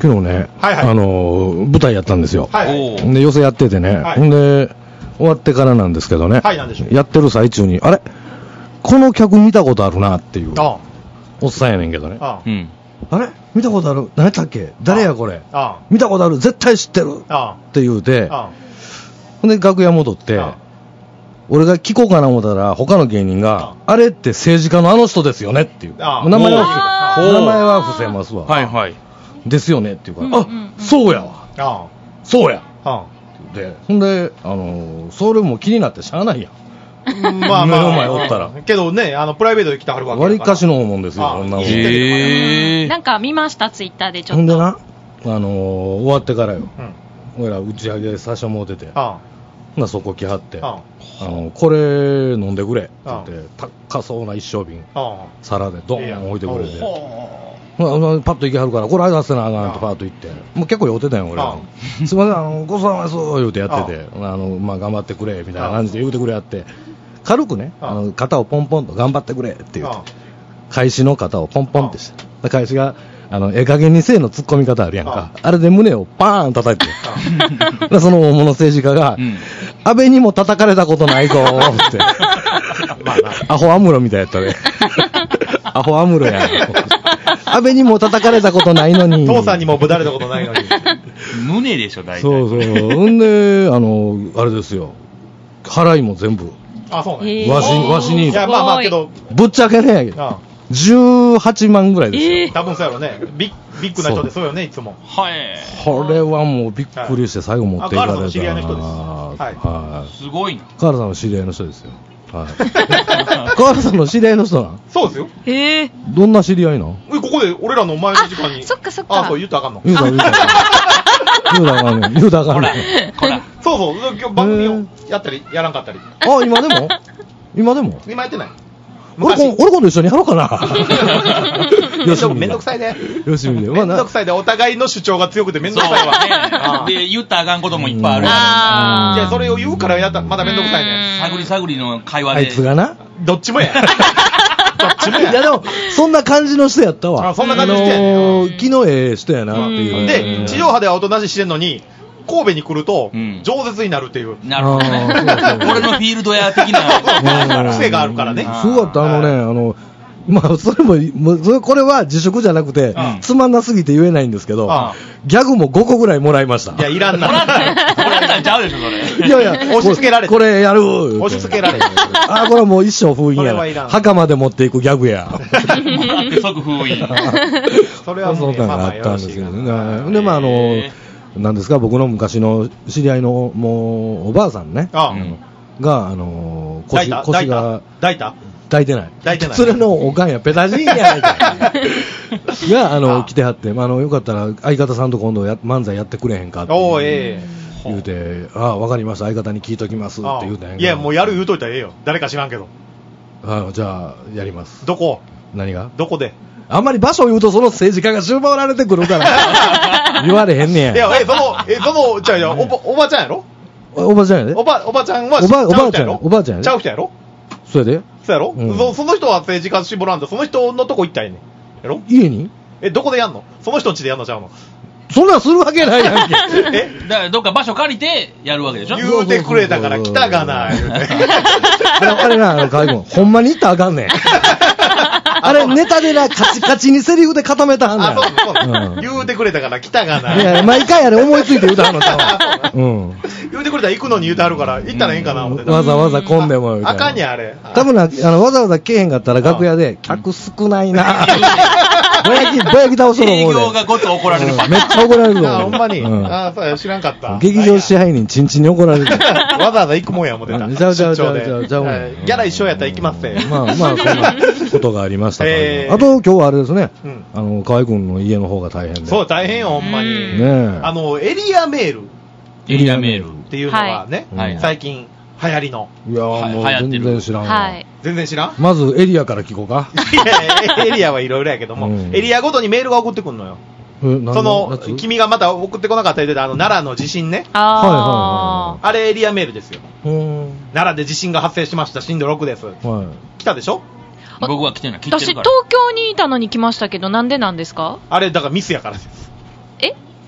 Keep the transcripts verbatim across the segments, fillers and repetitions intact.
昨日ね、 はいはい、 あの舞台やったんですよ、 はいはい、 で寄席やっててね、はい、ほんで終わってからなんですけどね、 はい、なんでしょう、 やってる最中にあれこの客見たことあるなっていうああおっさんやねんけどね、 ああ、 うん、あれ見たことある何やったっけ誰やこれ、ああ見たことある絶対知ってるって言うて、ああほんで楽屋戻って、ああ俺が聞こうかな思ったら他の芸人が あ, あれって政治家のあの人ですよねっていう名前は名前は伏せますわ、はいはい、ですよねっていうから、うん、あ、うん、そうやわ、あそうや、あでほんで、あのー、それも気になってしゃあないやんまあまあ、目の前おったらけどね、あのプライベートで来てはるわけ割りかしのもんですよ、こんなもん。 へーなんか見ましたツイッターでちょっと。 ほんでな、あのー、終わってからよ、うん、俺ら打ち上げさせてもらってて、ああなそこ来はって、ああのこれ飲んでくれって言って高そうな一升瓶皿でドーン置いてくれて、パッと行きはるからこれ間せなあかんってパッと行って、もう結構酔ってたよ俺は。すいません、あのごちそうさまです言うてやってて、あのまあ頑張ってくれみたいな感じで言うてくれやって、軽くね、あの肩をポンポンと頑張ってくれって言って開始の肩をポンポンってして開始があのええ加減にせえの突っ込み方あるやんか、 あ, あれで胸をパーン叩いてその大物政治家が、うん、安倍にも叩かれたことないぞってまあアホアムロみたいやったねアホアムロや安倍にも叩かれたことないのに父さんにもぶだれたことないのに胸でしょ大体。 そうそうほんであのあれですよ払いも全部あそうねわしわしにいやまあまあけどぶっちゃけねああじゅうはちまんぐらいですよ、えー、 多分そうやろねビッ、ビッグな人でそうよねいつも。 はいこれはもうびっくりして最後持っていかれた、はい、 カールさんの知り合いの人です、はいはい、すごいな。 カールさんの知り合いの人ですよ、はい、カールさんの知り合いの人なんそうですよ。 えー、どんな知り合いなんここで俺らの前の時間に。 あそっかそっか。 あそう言うとあかんの言うた言うた言うたあかんねん言うたあかんねんこらそうそう今日番組をやったりやらんかったり。 あ今でも今でも今やってない。 俺今度一緒にやろうかなよしめんどくさいね。 よしみでめんどくさいでお互いの主張が強くてめんどくさいわね。で言ったらあかんこともいっぱいあるやん。じゃあそれを言うからやったまだめんどくさいね。 探り探りの会話であいつがなどっちもやどっちもや。 いやでもそんな感じの人やったわ。 あそんな感じの人やね。 気のええ人やなっていう。 で地上波ではおとなししてんのに神戸に来ると饒舌になるっていう、 うん、なるほどね俺のフィールドや的な癖があるからね。 そうだったあのねあのまあそれもこれは自粛じゃなくて、うん、つまんなすぎて言えないんですけど、うん、ギャグもごこぐらいもらいました。 いやいらんな。 もらったんちゃうでしょそれ。 いやいや押し付けられてこれやる押し付けられてあこれはもう一生封印やな。墓まで持っていくギャグや。 即封印。 それはもうそうなんあったんですけどね。でまああのなんですか僕の昔の知り合いのもうおばあさんね。ああがあの腰腰が抱いた。 抱いてない。 抱いてない。 それのおかんやペタジーニやないかがあの来てはって、あのよかったら相方さんと今度や漫才やってくれへんかっておええ言うて、ああ分かりました相方に聞いときますって言うたんやけど。 いやもうやる言うといたらええよ。誰か知らんけど。 ああじゃあやります。 どこ？ 何が？ どこで？ あんまり場所を言うとその政治家が絞られてくるから言われへんねや。 いやえそのえそのじゃあおばおばちゃんやろ？ おばちゃんやで。 おばおばちゃんはおばおばあちゃんおばあちゃんやで。 ちゃう人やろ？ そうやで。 そうやろ、うん、そ, その人は政治家絞らんとその人のとこ行ったらええねんやろ。 家にえどこでやんの？その人ん家でやんのちゃうの？ そんなんするわけないやんけえだからどっか場所借りてやるわけでしょ。 言うてくれたから来たがな言うてあれあれな海軍ほんまに言ったらあかんねんあれネタでなカチカチにセリフで固めたはんねん。 あそうそう、うん、言うてくれたから来たがな。 いや毎回あれ思いついて言うたはんのちゃう。うん。 言うてくれたら行くのに言うてはるから行ったらええんかな思ってた、 うん、わざわざ混んでもあかんやあれ。 多分なあのわざわざ来へんかったら楽屋で客少ないなぼやきぼやき倒すの思うで。 営業がごつ怒られるパターン。 めっちゃ怒られるぞ。 あほんまに、うん、あそうや知らんかった。 劇場支配人チンチンに怒られるわざわざ行くもんや思ってた。 ちゃうちゃうちゃうちゃうちゃう、 ギャラ一緒やったら行きますね。 まあまあそんなことがありましたから、えー、あと今日はあれですね、うん、あの河合君の家の方が大変で。 そう大変よほんまにね。 あのエリアメールエリアメールっていうのがね、はい、最近流行りの。 いやーもう全然知らんわ、はい、 全然知らん。 まずエリアから聞こうか。 いやエリアはいろいろやけども、うん、エリアごとにメールが送ってくんのよ。その君がまた送ってこなかったりであの奈良の地震ね。 あ、はいはいはい、 あれエリアメールですよ。奈良で地震が発生しました震度ろくです、はい、来たでしょ。 僕は来てない。来てるから。 私東京にいたのに来ましたけどなんでなんですか。 あれだからミスやからです。 え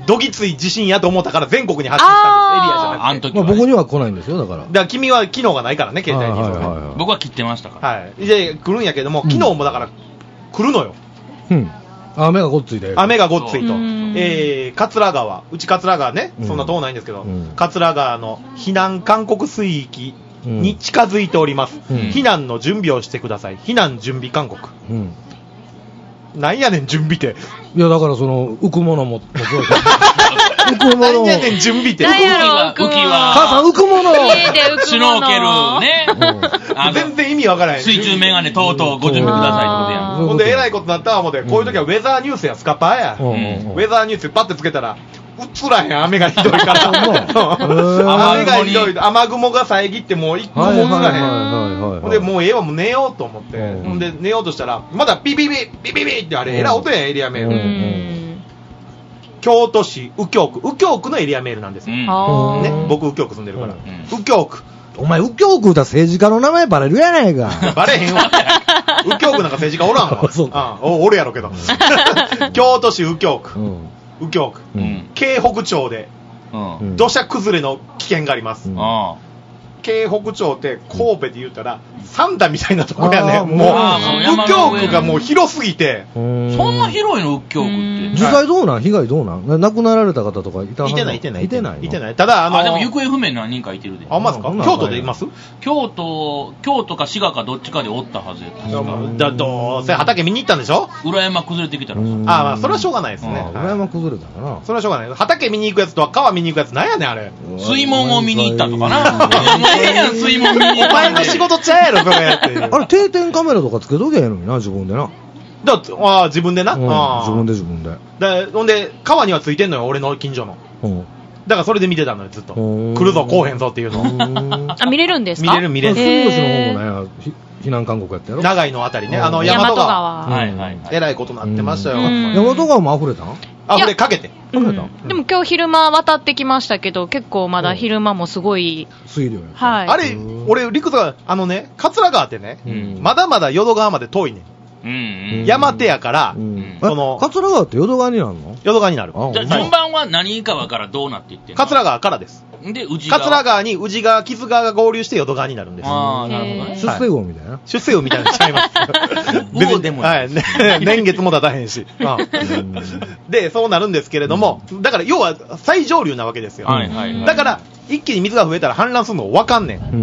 どぎつい地震やと思ったから全国に発信したんです、エリアじゃなくて。 あの時は、まあ、僕には来ないんですよ、だから。 だから君は機能がないからね、携帯に。はいはいはいはい、僕は切ってましたから。 はい。で、来るんやけども、昨日もだから、来るのよ。 うん。雨がごっついで。 雨がごっついと。えー、桂川、うち桂川ね、そんな遠ないんですけど、うん、桂川の避難勧告水域に近づいております。うん、避難の準備をしてください。避難準備勧告。うん、なんやねん、準備って。 いや、だからその、浮くものも、浮くものなんやねん、準備って。 なんやろ、浮くもの。 母さん、浮くもの。 シュノーケルね。 全然意味わからない。 水中メガネ等々ご準備くださいってことやん。 ほんで、えらいことになったわ、思って、こういう時はウェザーニュースやスカパーや。ウェザーニュースパッてつけたら、映らへん、雨がひどいから。雨がひどい。雨雲が遮ってもう一個も映らへん。ほんで、もうええわ、もう寝ようと思って。ほんで、寝ようとしたら、まだビビビ、ビビビってあれ、えらい音やん、エリアメール。京都市右京区、右京区のエリアメールなんですよ。ね、僕右京区住んでるから。右京区。 お前、右京区だ政治家の名前バレるやないか。 バレへんわ。右京区なんか政治家おらんわ。そうか。お、おるやろけど。京都市右京区。右京区。京北町で、土砂崩れの危険があります。京北町って神戸で言うたら三田みたいなところやね。もう右京区がもう広すぎて。 そんな広いの右京区って。 実際どうなん？被害どうなん？亡くなられた方とかいた？ いてないいてないいてないいてない。ただあのあでも行方不明何人かいてるで。 あ、まずか？京都でいます？ 京都京都か滋賀かどっちかでおったはずやった。 だどうせ畑見に行ったんでしょ？ 裏山崩れてきたら。あまあそれはしょうがないですね。 裏山崩れたかな。 それはしょうがない。畑見に行くやつとは川見に行くやつなんやねんあれ。 水門を見に行ったとかな。ええやん水門見に行った。 お前の仕事ちゃうやろそれって。 あれ定点カメラとかつけとけへんのにな自分でな。 だあ自分でな、うん、 自分で自分でだほんで川にはついてんのよ俺の近所の、うん、だからそれで見てたのよずっと来るぞ来へんぞっていうのあ見れるんですか？ 見れる見れる住吉の方もね避難勧告やったやろ長井のあたりねあの大和川はいはいえらいことなってましたよ大和川も溢れたん？ 溢れかけて溢れた、うん、でも今日昼間渡ってきましたけど結構まだ昼間もすごい水量やはいあれ俺陸があのね桂川ってね、うん、まだまだ淀川まで遠いねんうんうん、山手やから、うん、 その桂川って淀川になるの？ 淀川になる。 じゃあ順番は何川からどうなっていってんの？ 桂川からです。 で宇治川。 桂川に宇治川、木津川が合流して淀川になるんです。 ああなるほどね。 出世魚みたいな。 出世魚みたいなのちゃいます。 別にでもはい、ね、年月も経たへんし。でそうなるんですけれども、だから要は最上流なわけですよ。はいはいはい、だから一気に水が増えたら氾濫するの分かんねん。うん、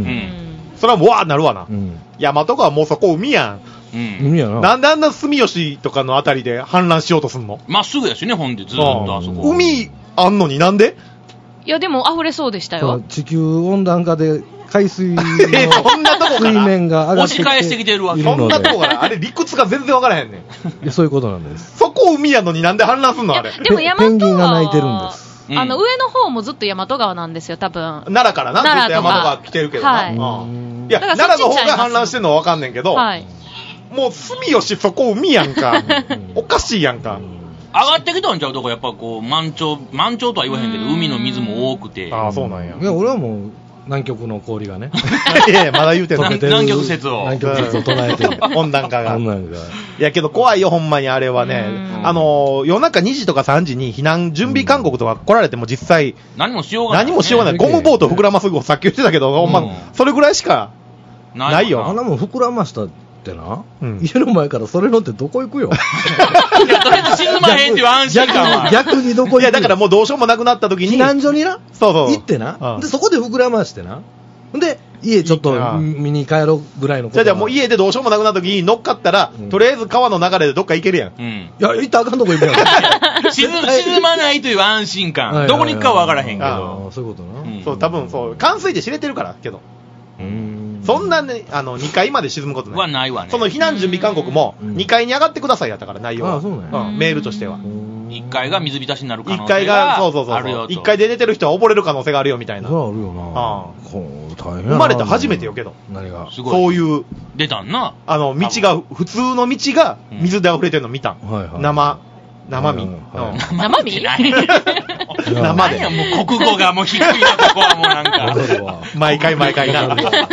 それはもうわーなるわな。うん、大和川もうそこ海やん。うん、海やな。なんであんな住吉とかのあたりで氾濫しようとすんの？ まっすぐやしね、ほんでずっとあそこ。 海あんのになんで？ いやでも溢れそうでしたよ。 地球温暖化で海水のそんなとこ水面が上がってきて押し返してきてるわけ。 そんなとこからあれ理屈が全然わからへんねん。 いやそういうことなんです。 そこ海やのになんで氾濫すんのあれ？ でも大和川ペンギンが鳴いてるんです。 あの上の方もずっと大和川なんですよ多分。 奈良からなずっと大和川来てるけどな。はい、いや奈良の方が氾濫してるのはわかんねんけど。はい。もう住吉そこ海やんか。おかしいやんか。 上がってきたんちゃうとこやっぱこう満潮満潮とは言わへんけど海の水も多くて。 ああそうなんや。 いや俺はもう南極の氷がね。 いやいやまだ言うてる。 南極説を。 南極説を唱えてる。 温暖化が。 温暖化。 いやけど怖いよほんまにあれはね。あの夜中にじとかさんじに避難準備勧告とか来られても実際何もしようがない。 何もしようがない。ゴムボート膨らますさっき言ってたけどほんまそれぐらいしかないよ。 あんなもん膨らました。ってな、うん、家の前からそれ乗ってどこ行くよ。 いやとりあえず沈まへんっていう安心感は逆にどこ行くよ。いやだからもうどうしようもなくなった時に避難所になそうそう行ってな、うん、でそこで膨らましてなで家ちょっと見に帰ろうぐらいのこと。 じゃあじゃあもう家でどうしようもなくなった時に乗っかったら、うん、とりあえず川の流れでどっか行けるやん。うん、いや行ったらあかんとこ行くやん。 沈, 沈まないという安心感、はいはいはい、どこに行くかは分からへんけど。 あそういうことな、 うん、そう多分そう冠水で知れてるからけどうんそんなね、あの、にかいまで沈むことない。 はないわね。 その避難準備勧告も、にかいに上がってくださいやったから、内容は。 ああ、そうね。 うん、メールとしては。 いっかいが水浸しになる可能性がいっかいが、そうそうそう。あるよと。いっかいで寝てる人は溺れる可能性があるよ、みたいな。 そうあるよな。ああ。 大変生まれて初めてよけど。 何がすごい。 そういう。 出たんな。 あの、道が、普通の道が水で溢れてるの見たん。はいはい。生。生身。 生身生で。 もう国語がもう低いなとこはもうなんか。 毎回毎回な。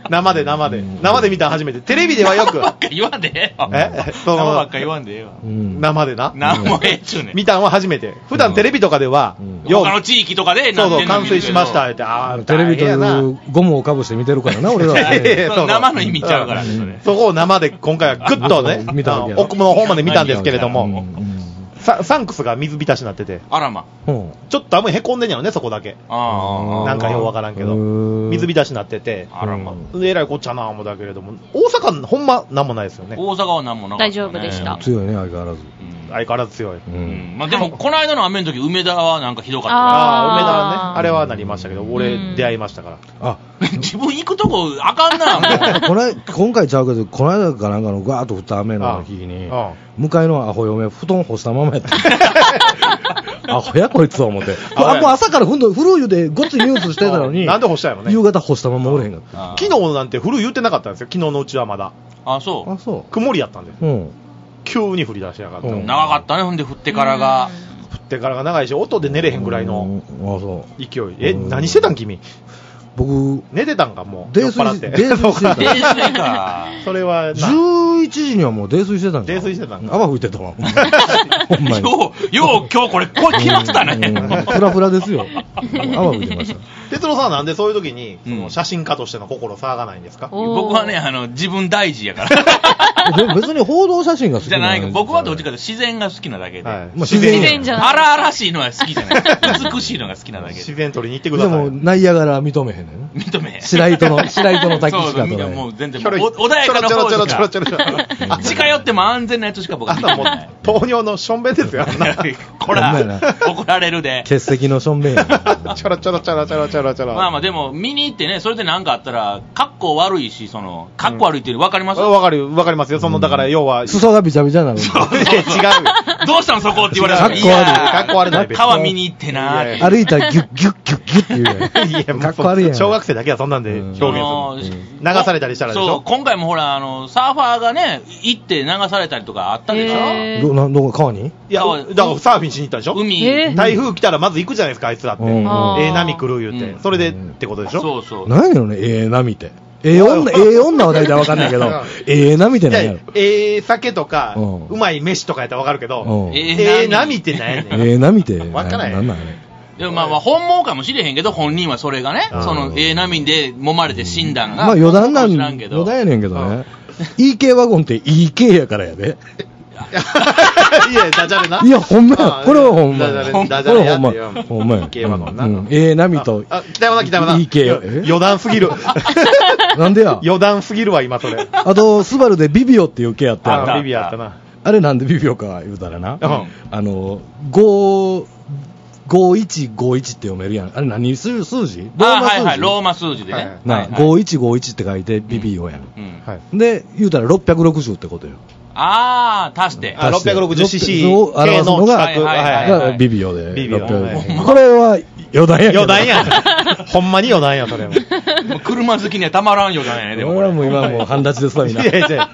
生で生で。生で見たら初めて。テレビではよく。 生ばっか言わんでええよ。 え生ばっか言わんでええわ。 生でな。 生もええっちゅうねん。 見たんは初めて。普段テレビとかでは、 他の地域とかでそうそう、冠水しましたって。ああ、 テレビというゴムをかぶして見てるからな、俺らは。 生の意味ちゃうから。 そこを生で今回はグッとね、奥の方まで見たんですけれども、サンクスが水浸しになってて。 あらま。 ちょっとあんまりへこんでんやろね、そこだけ。なんかようわからんけど。水浸しになってて。 あらま。 えらいこっちゃな思うだけれども、大阪ほんまなんもないですよね。 大阪はなんもなかった。 大丈夫でした。 強いね、相変わらず。 相変わらず強い。 まあでも、この間の雨の時、梅田はなんかひどかった。 ああ、梅田はね、あれはなりましたけど、俺出会いましたから。 あ、 自分行くとこあかんな、 この今回ちゃうけど、この間かなんかのガーッと降った雨の日に、向かいのアホ嫁、布団干したままやった。アホやこいつは思って。あ、もう朝から古い湯でごっついニュースしてたのに、 なんで干したんやろね。 夕方干したままおれへんかった。 昨日なんて古い言ってなかったんですよ、昨日のうちはまだ。 あ、そう。 あ、そう。 曇りやったんで。 うん。 急に降り出しやがった。 長かったね、ほんで降ってからが。 降ってからが長いし、音で寝れへんぐらいの勢い。え、何してたん君？ 僕、 寝てたんか、もう。 泥酔してた。泥酔してた。 泥酔か。 それは、 じゅういちじにはもう泥酔してたんだ。 泥酔してたんだ。 泡吹いてたわ。ほんまに。 よう、よう、今日これ、これ決まってたね。 フラフラですよ。泡吹いてました。 哲郎さんはなんでそういう時に、その写真家としての心騒がないんですか？ 僕はね、あの、自分大事やから。 でも別に報道写真が好きじゃないか。僕はどっちかというと自然が好きなだけで。 自然じゃない。 荒々しいのは好きじゃない。美しいのが好きなだけで。 自然撮りに行ってください。 でも、ナイアガラ認めへんねん。 認めへん。 白糸の、白糸の滝しか撮らない。 もう全然、穏やかな方しか。近寄っても安全なやつしか僕は見てない。 糖尿のしょんべんですよ、あんな。 こら、怒られるで。 欠席のしょんべんや。 ちょろちょろちょろちょろちょろちょろ。 まあまあでも、見に行ってね、それで何かあったら、格好悪いし、その、格好悪いっていうの分かります？ 分かる、分かりますよ。その、だから要は。 裾がびちゃびちゃなの。違う。 どうしたのそこって言われたら。 格好悪い。格好悪いな。 川見に行ってな。 歩いたらギュッギュッギュッギュッって言うね。いや、 格好悪いやん。小学生だけはそんなんで表現する。流されたりしたらでしょ。 そう、今回もほら、あの、サーファーがね、行って流されたりとかあったでしょ。 ど、どこ、川に？ いや、だからサーフィンしに行ったでしょ。 海。 台風来たらまず行くじゃないですか、あいつらって。ええ波来る言うて。それでってことでしょ。 そうそう。 何やろね、ええ波って。ええ女、ええ女は大体わかんないけど、ええ波って何やろ。 ええ酒とか、うまい飯とかやったらわかるけど、ええ波って何やねん。 ええ波って。 わからない。 なんなんでもまあまあ本望かもしれへんけど、本人はそれがね、そのええ波で揉まれて死んだんが。 まあ余談なん、余談やねんけどね。イーケー ワゴンって イーケー やからやで。 いや、ダジャレな。 いや、ほんまや。これはほんま。 ダジャレ、ダジャレやってよ。 ほんまや。 イーケー ワゴンな。 ええ波と。 あ、北山な、北山な。 イーケー。 余談すぎる。 なんでや。 余談すぎるわ、今それ。 あと、スバルでビビオっていう系やったあ、ビビオあったな。 あれなんでビビオか言うたらな。あの、ご、ごいちごいちって読めるやん。あれ何数字？ あ、はいはい、ローマ数字でね。 な、ごいちごいちって書いてビビオやん。で、言うたらろっぴゃくろくじゅうってことよ。 あー、足して。 あ、ろっぴゃくろくじゅうシーシー を表すのがビビオで。 ビビオ。これは余談や。 余談や。ほんまに余談や、それは。 車好きにはたまらん余談やね、でも。 俺はもう今もう半立ちですわ、みんな。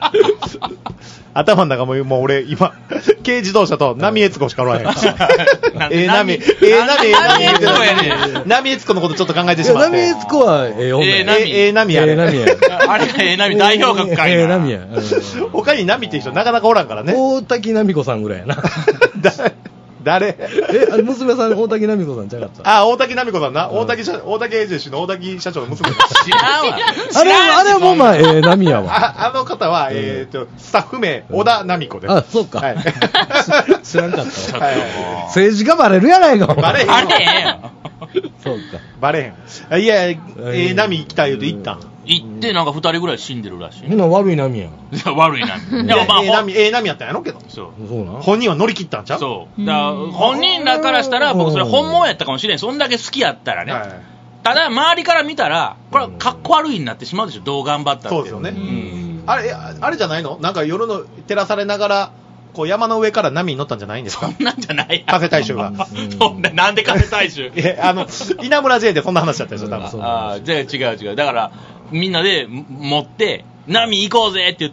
頭の中ももう俺今軽自動車と波江津子しかおらへん。ええ波、ええ波、ええ波言うてる。波江津子のことちょっと考えてしまって。 波江津子はええ女。 ええ波や。 ええ波や。あれええ波代表格かいな。 ええ波や。 他に波っていう人なかなかおらんからね。 大滝奈美子さんぐらいやな。 誰え、あれ娘さん大滝奈美子さんちゃうかった？ あ、大滝奈美子さんな。大滝社、大滝エージェンシーの大滝社長の娘。 知らんわ。 あれ、あれはもうまあ、ええ波やわ。 あ、あの方は、えっと、スタッフ名、小田奈美子です。 あ、そうか。知らんかったわ。 はい。 政治家バレるやないか、 バレへん。 バレへんよ。 そうか。 バレへん。いや、ええ波行きたい言うて行ったん。 行ってなんか二人ぐらい死んでるらしい。 みんな悪い波やん。 いや、悪い波。でもまあ、 ええ波、ええ波やったんやろけど。 そう。 そうな。 本人は乗り切ったんちゃう？ そう。だから本人らからしたら、僕それ本物やったかもしれん。そんだけ好きやったらね。ただ、周りから見たら、これはかっこ悪いになってしまうでしょ、どう頑張ったって。 そうですよね。あれ、あれじゃないの？なんか夜の照らされながら、こう山の上から波に乗ったんじゃないんですか？ そんなんじゃないや。 風大衆が。 そんな、なんで風大衆？ え、あの、稲村 J でそんな話だったでしょ、多分。 ああ、じゃあ違う違う。だから、みんなで持って、波行こうぜって言って、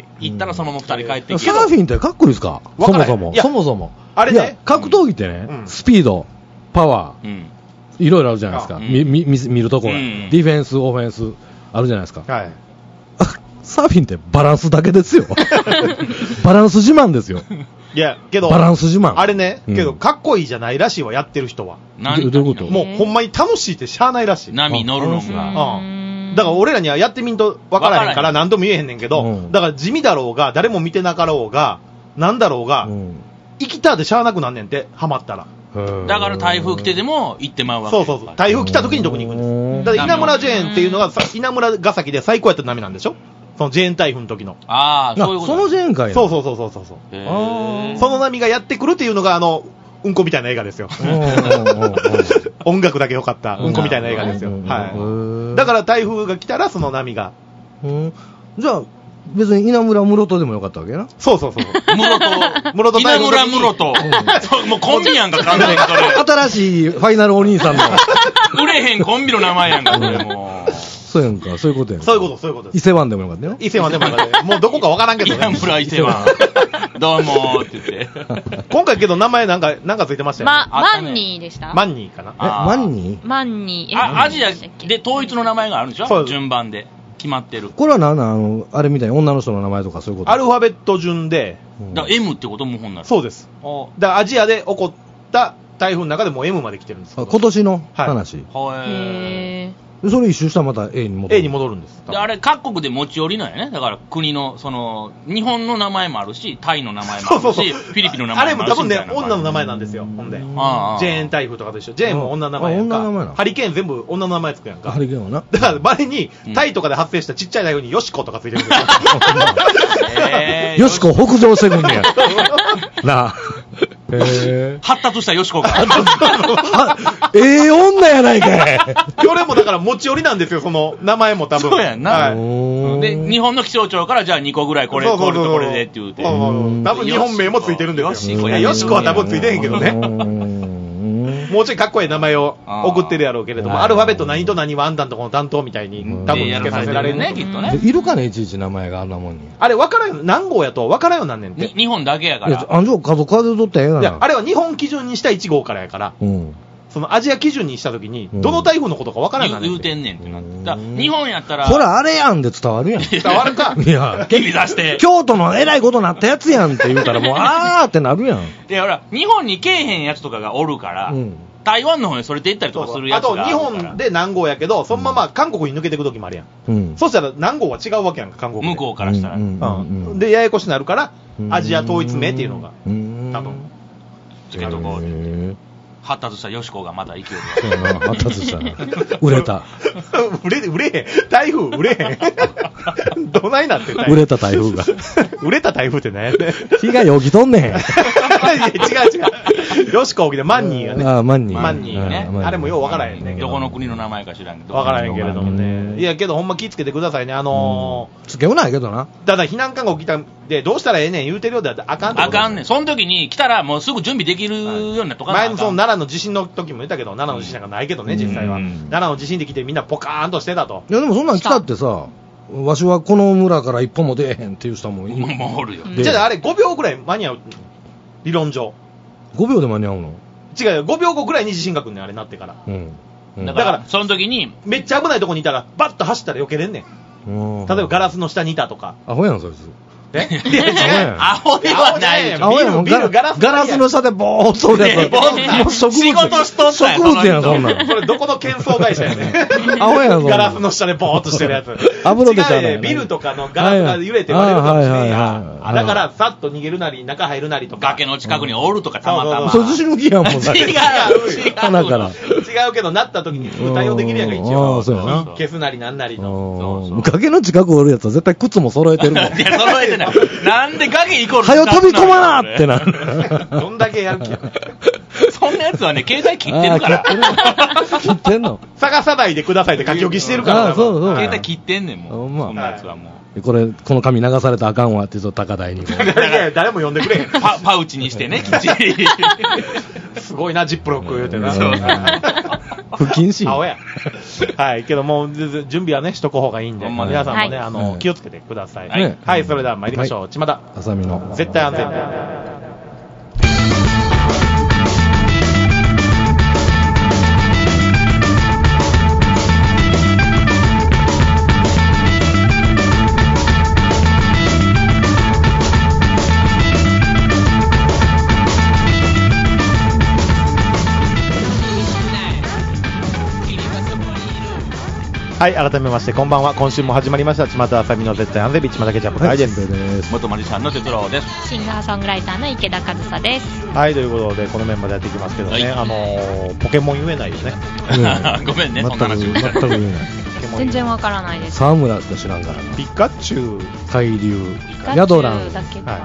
行ったらそのまま二人帰ってきて。 サーフィンってかっこいいですか？そもそも。そもそも。 あれね。 格闘技ってね、スピード、パワー、いろいろあるじゃないですか。見るところ。ディフェンス、オフェンス。 あるじゃないですか。 はい。 サーフィンってバランスだけですよ。バランス自慢ですよ。 いや、けど、 バランス自慢。 あれね、けど、かっこいいじゃないらしいわ、やってる人は。 何どういうこと？ もう、ほんまに楽しいってしゃあないらしい。 波乗るのが。 うん。だから俺らにはやってみんと分からへんから何とも言えへんねんけど、うん、だから地味だろうが、誰も見てなかろうが、なんだろうが、うん、生きたでしゃあなくなんねんって、ハマったら。 だから台風来てでも行ってまうわけ。 そうそうそう。台風来た時にどこに行くんです。だから稲村ジェーンっていうのが、稲村ヶ崎で最高やった波なんでしょ？そのジェーン台風の時の。 ああ、そういうこと。 そのジェーンかいな。 そうそうそうそうそう。その波がやってくるっていうのが、あの、うんこみたいな映画ですよ。音楽だけ良かった、うんこみたいな映画ですよ。はい。だから台風が来たらその波が。 じゃあ、別に稲村室戸でもよかったわけな。 そうそうそう。 室戸。室戸稲村室戸。もうコンビやんか、完全にそれ。新しいファイナルお兄さんの。 売れへんコンビの名前やんか、これもう。 そうやんか、そういうことやんか。 そういうこと、そういうことです。 伊勢湾でもよかったよ。 伊勢湾でもよかった。もうどこかわからんけどね。 稲村伊勢湾。どうもーって言って。 今回けど名前なんか、なんかついてましたよね。 ま、マンニーでしたマンニーかな。 え、マンニーマンニー。 あ、アジアで統一の名前があるんでしょ？順番で。決まってる。 これは何なの？あれみたいに女の人の名前とかそういうこと？ アルファベット順で。 だから M ってことも本なる。 そうです。だからアジアで起こった台風の中でも M まで来てるんです。 今年の話。 はい。へー。それ一周したらまた A に戻る。A に戻るんです。 で、あれ各国で持ち寄りなんやね。だから国の、その、日本の名前もあるし、タイの名前もあるし、そうそうそうフィリピンの名前もあるし。 あれも多分ね、女の名前なんですよ、ほんで。ジェーン台風とかと一緒。ジェーンも女の名前やんか。女の名前ハリケーン全部女の名前つくやんか。 ハリケーンはな。 だから、場合に、タイとかで発生したちっちゃい台風にヨシコとかついてるんですよ。 えー、ヨシコ北上してくんねや。なあ。 へ発達したヨシコが。 ええ女やないかい。 それもだから持ち寄りなんですよ、その名前も多分。 そうやんな。はい、で、日本の気象庁からじゃあにこぐらいこれ、これとこれでって言うて。 多分日本名もついてるんですよ。ヨシコは多分ついてへんけどね。もうちょいかっこいい名前を送ってるやろうけれども、アルファベット何と何はあんたんとこの担当みたいに多分付けさせられるね、 きっとね。 いるかね、いちいち名前があんなもんに。 あれ分からんよ、何号やと分からんよなんねんって。 日本だけやから。 あんじょ家族数取ったらええがな。 いや、あれは日本基準にしたいち号からやから。うんそのアジア基準にしたときに、どの台風のことか分からんない、ね、言うてんねんってなった。日本やったら。 ほら、あれやんで伝わるやん。 伝わるか。 いや、 意味出して。 京都の偉いことなったやつやんって言うたら、もう、あーってなるやん。いや、ほら、日本にけえへんやつとかがおるから、うん、台湾の方にそれて行ったりとかするやつがあるから。 あと、日本で何号やけど、そのまま韓国に抜けていくときもあるやん。うん、そしたら何号は違うわけやんか、韓国向こうからしたら。うんうん、で、ややこしになるから、アジア統一名っていうのが、多分。 つけとこう。発達したヨシコがまた勢いで。 そうやな、発達したな。売れた。 売れ、売れへん。台風売れへん。どないなって売れた台風が。 売れた台風って何やねん。 火がよぎとんねん。いや、違う違う。ヨシコ起きてマンニーがね。 ああ、マンニー。 マンニーね。あれもようわからへんねんけど。 どこの国の名前か知らんけど。 わからへんけれどもね。いや、けどほんま気ぃつけてくださいね。あのー。つけよないけどな。 ただ避難勧告来たんで、どうしたらええねん言うてるようであかんってあかんねん。その時に来たらもうすぐ準備できるようになっとかない。前のその奈良の地震の時も言ったけど、奈良の地震なんかないけどね、実際は。奈良の地震で来てみんなポカーンとしてたと。 いや、でもそんなん来たってさ、わしはこの村から一歩も出えへんっていう人もいる。 もうおるよ。 じゃああれごびょうぐらい間に合う。理論上。 ごびょうで間に合うの？ 違うよ、ごびょうごぐらいに地震が来んねん、あれなってから。うん。 うん、だから、その時に、 めっちゃ危ないとこにいたら、バッと走ったら避けれんねん。例えばガラスの下にいたとか。 アホやん、そいつ。 えいや、違う。 アホではないよ。アホやん。ビル、ガラス。ガラスの下でボーっとおるやつ。 もう植物。仕事しとったやん。植物やん、そんなん。 それどこの建装会社やねん。 アホやん、 ガラスの下でボーっとしてるやつ。 アブロでしょ。 違うね、ビルとかのガラスが揺れて割れるかもしれんや。だから、さっと逃げるなり、中入るなりとか。 崖の近くにおるとか、たまたま。 そいつ死ぬ気やん、もう。違う。 違う。 鼻から。 違うけど、なった時に対応できるやんか、一応。 そうやな。 消すなりなんなりの。崖の近くおるやつは絶対靴も揃えてるもん。いや、揃えてない。なんで崖イコールはよ飛び込まなってなる。 どんだけやる気や。 そんなやつはね、携帯切ってるから。 切ってんの探さないでくださいって書き置きしてるから。 あ、そうそう。 携帯切ってんねん、もう。そんなやつはもう。これ、この紙流されたらあかんわって言うと高台に。 いや誰も呼んでくれへん。 パ、パウチにしてね、きっちり。 すごいな、ジップロック言うてな。 不謹慎。 青や。はい、けどもう、準備はね、しとく方がいいんで、皆さんもね、あの、気をつけてください。はい、それでは参りましょう。ちまた。 あさみの。 絶対安全。 はい、改めましてこんばんは。今週も始まりました巷あさみの絶対安全日巷ケチャップ会です。 元マジシャンの哲郎です。 シンガーソングライターの池田和沙です。 はい、ということでこのメンバーでやっていきますけどね、はい、あのー、ポケモン言えないよね。 ごめんね、そんな話全く言えない。 全然わからないです。 沢村しか知らんからな。 ピカチュウ、 海流、ヤドランだけかな、はい、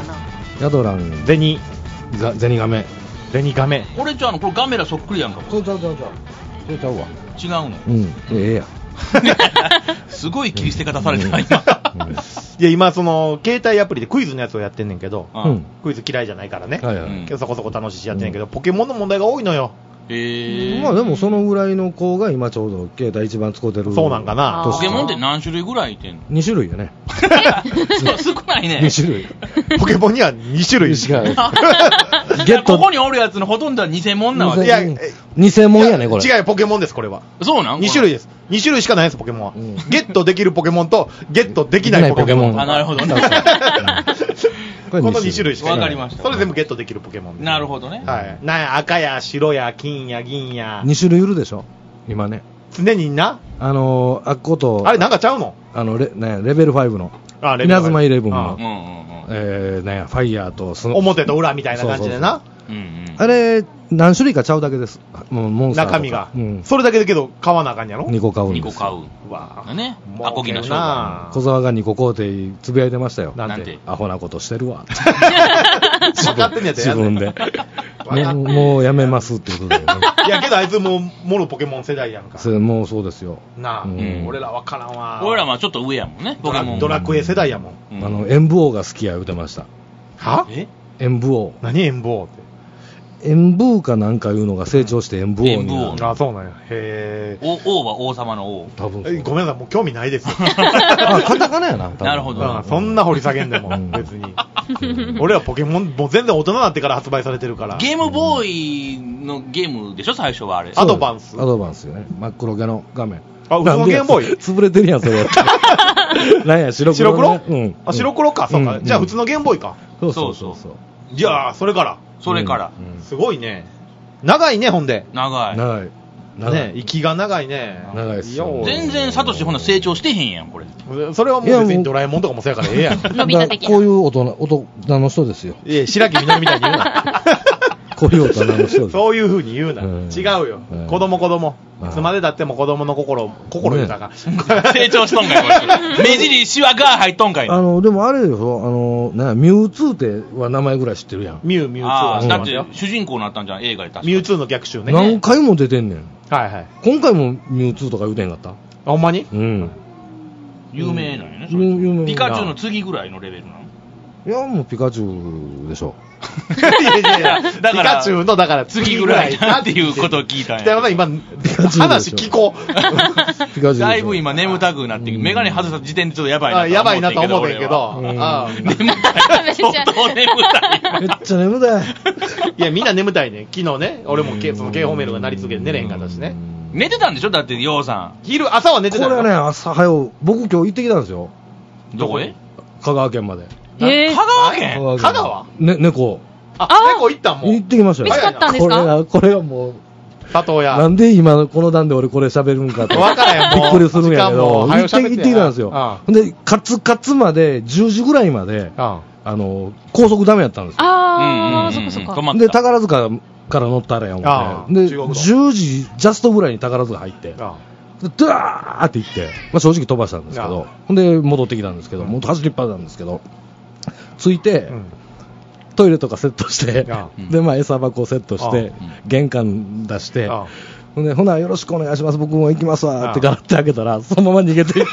ヤドラン、 ゼニゼニガメ、 ゼニガメ。 俺ちゃうの、これガメラそっくりやんか。 そうちゃうちゃうちゃう。そうちゃうわ。 違うの。 うん、ええや。 すごい切り捨て方されてない、 今。いや、今、その、携帯アプリでクイズのやつをやってんねんけど、 うん、 クイズ嫌いじゃないからね。 はいはい、 けどそこそこ楽しいしやってんねんけど、うん、ポケモンの問題が多いのよ。 えー、 まあでもそのぐらいの子が今ちょうど携帯一番使ってる。 そうなんかな。 ポケモンって何種類ぐらいいてんの？ に種類よね。 少ないね。 に種類。 ポケモンにはに種類しかない。 ゲット。ここにおるやつのほとんどは偽物なわけ。 いや、偽物やねこれ。 違うよ、ポケモンですこれは。 そうなん？ に種類です。に種類しかないですポケモンは。うん、ゲットできるポケモンとゲットできないポケモン。 あ、なるほどね。 このに種類しかない。 わかりました。 それ全部ゲットできるポケモン。 なるほどね。 はい。なんや、赤や白や金や銀や。 に種類いるでしょ今ね。 常にな。 あのー、あっこと。 あれなんかちゃうの？ あのレねレベルごの。あ、レベルご。稲妻イレブンの。 うんうんうん。 えー、なんやファイヤーとその表と裏みたいな感じでな。 うんうん。 あれ何種類かちゃうだけです。もうモンスター中身が、うん。それだけだけど買わなあかんやろ。 にこ買うんです。 にこ買う。 わあ。ね。アコギの商売。 小沢がにこ買うてつぶやいてましたよ。 なんて。 アホなことしてるわ。 分かってんやつや自分で。もう、もうやめますってことだよね。 いやけどあいつもうもろポケモン世代やんか。 それもうそうですよ。 なあ、うん、俺らわからんわ。 俺らはちょっと上やもんね。ポケモン。 ドラクエ世代やもん。 うん、あのエムブオーが好きや言うてました。 は？ え？エムブオー。 何エムブオーって？ エムブーかなんかいうのが成長してエムブオーになる。 あ、そうなんや。へー。王は王様の王。 多分。ごめんなさい、もう興味ないですよ。 あ、カタカナやな。 なるほど。 そんな掘り下げんでも、別に。俺はポケモン、もう全然大人になってから発売されてるから。 ゲームボーイのゲームでしょ、最初はあれ。 アドバンス。 アドバンスよね。真っ黒系の画面。 あ、嘘のゲームボーイ潰れてるやん、それ。なんや、白黒。 白黒？うん。あ、白黒か、そうか。じゃあ普通のゲームボーイか。 そうそうそう。 じゃあ、それから。 それから。 すごいね。長いね、ほんで。 長い。 長い。 ね、息が長いね。 長いっすよ。 全然サトシほんな成長してへんやん、これ。 それはもう別にドラえもんとかもそうやからええやん。 伸びた的な。 こういう大人、大人の人ですよ。 いや、白木みのりみたいに言うな。 こういう大人の人です。 そういう風に言うな。違うよ。子供子供。いつまでだっても子供の心、心豊か。 成長しとんかい、これ。目尻シワが入っとんかい。 あの、でもあれでしょ、あの、なミュウツーっては名前ぐらい知ってるやん。 ミュウ、ミュウツー。 だって主人公になったんじゃん、映画で確か。 ミュウツーの逆襲ね。 何回も出てんねん。 はいはい。 今回もミュウツーとか言うてんかった？あ、 ほんまに？ うん。 有名なんやね。 有名。 ピカチュウの次ぐらいのレベルなの？ いや、もうピカチュウでしょ。 いやいやいや、だからピカチュウの、だから次ぐらいなっていうことを聞いたんや。 北山さん、今、話聞こう。 ピカチュウ。だいぶ今眠たくなって、メガネ外した時点でちょっとやばいなと思ってんけど。 やばいなと思ってんけど。 眠たい。相当眠たい。 めっちゃ眠たい。 いや、みんな眠たいね。昨日ね、俺もその警報メールが鳴り続けて寝れへんかったしね。 寝てたんでしょだって、ようさん。 昼、朝は寝てた。 これはね、朝早う、僕今日行ってきたんですよ。 どこへ？ 香川県まで。 えー、香川県？ 香川？ ね、猫。 あ、猫行ったんもん。 行ってきましたよ。 見つかったんですか？ これは、これはもう、 里親。 なんで今、この段で俺これ喋るんかって。 わからんよ、 びっくりするんやけど、行ってきたんですよ。ほんで、カツカツまで、じゅうじぐらいまで、あの、高速ダメやったんですよ。 ああ、そこそこ。 で、宝塚から乗ったらやん思って。で、じゅうじジャストぐらいに宝塚入って、ドワーって行って、まあ正直飛ばしたんですけど、ほんで戻ってきたんですけど、もっと走りっぱなんですけど、着いて、トイレとかセットして、で、まあ餌箱をセットして、玄関出して、ほんで、ほな、よろしくお願いします、僕も行きますわってガラッて開けたら、そのまま逃げていって。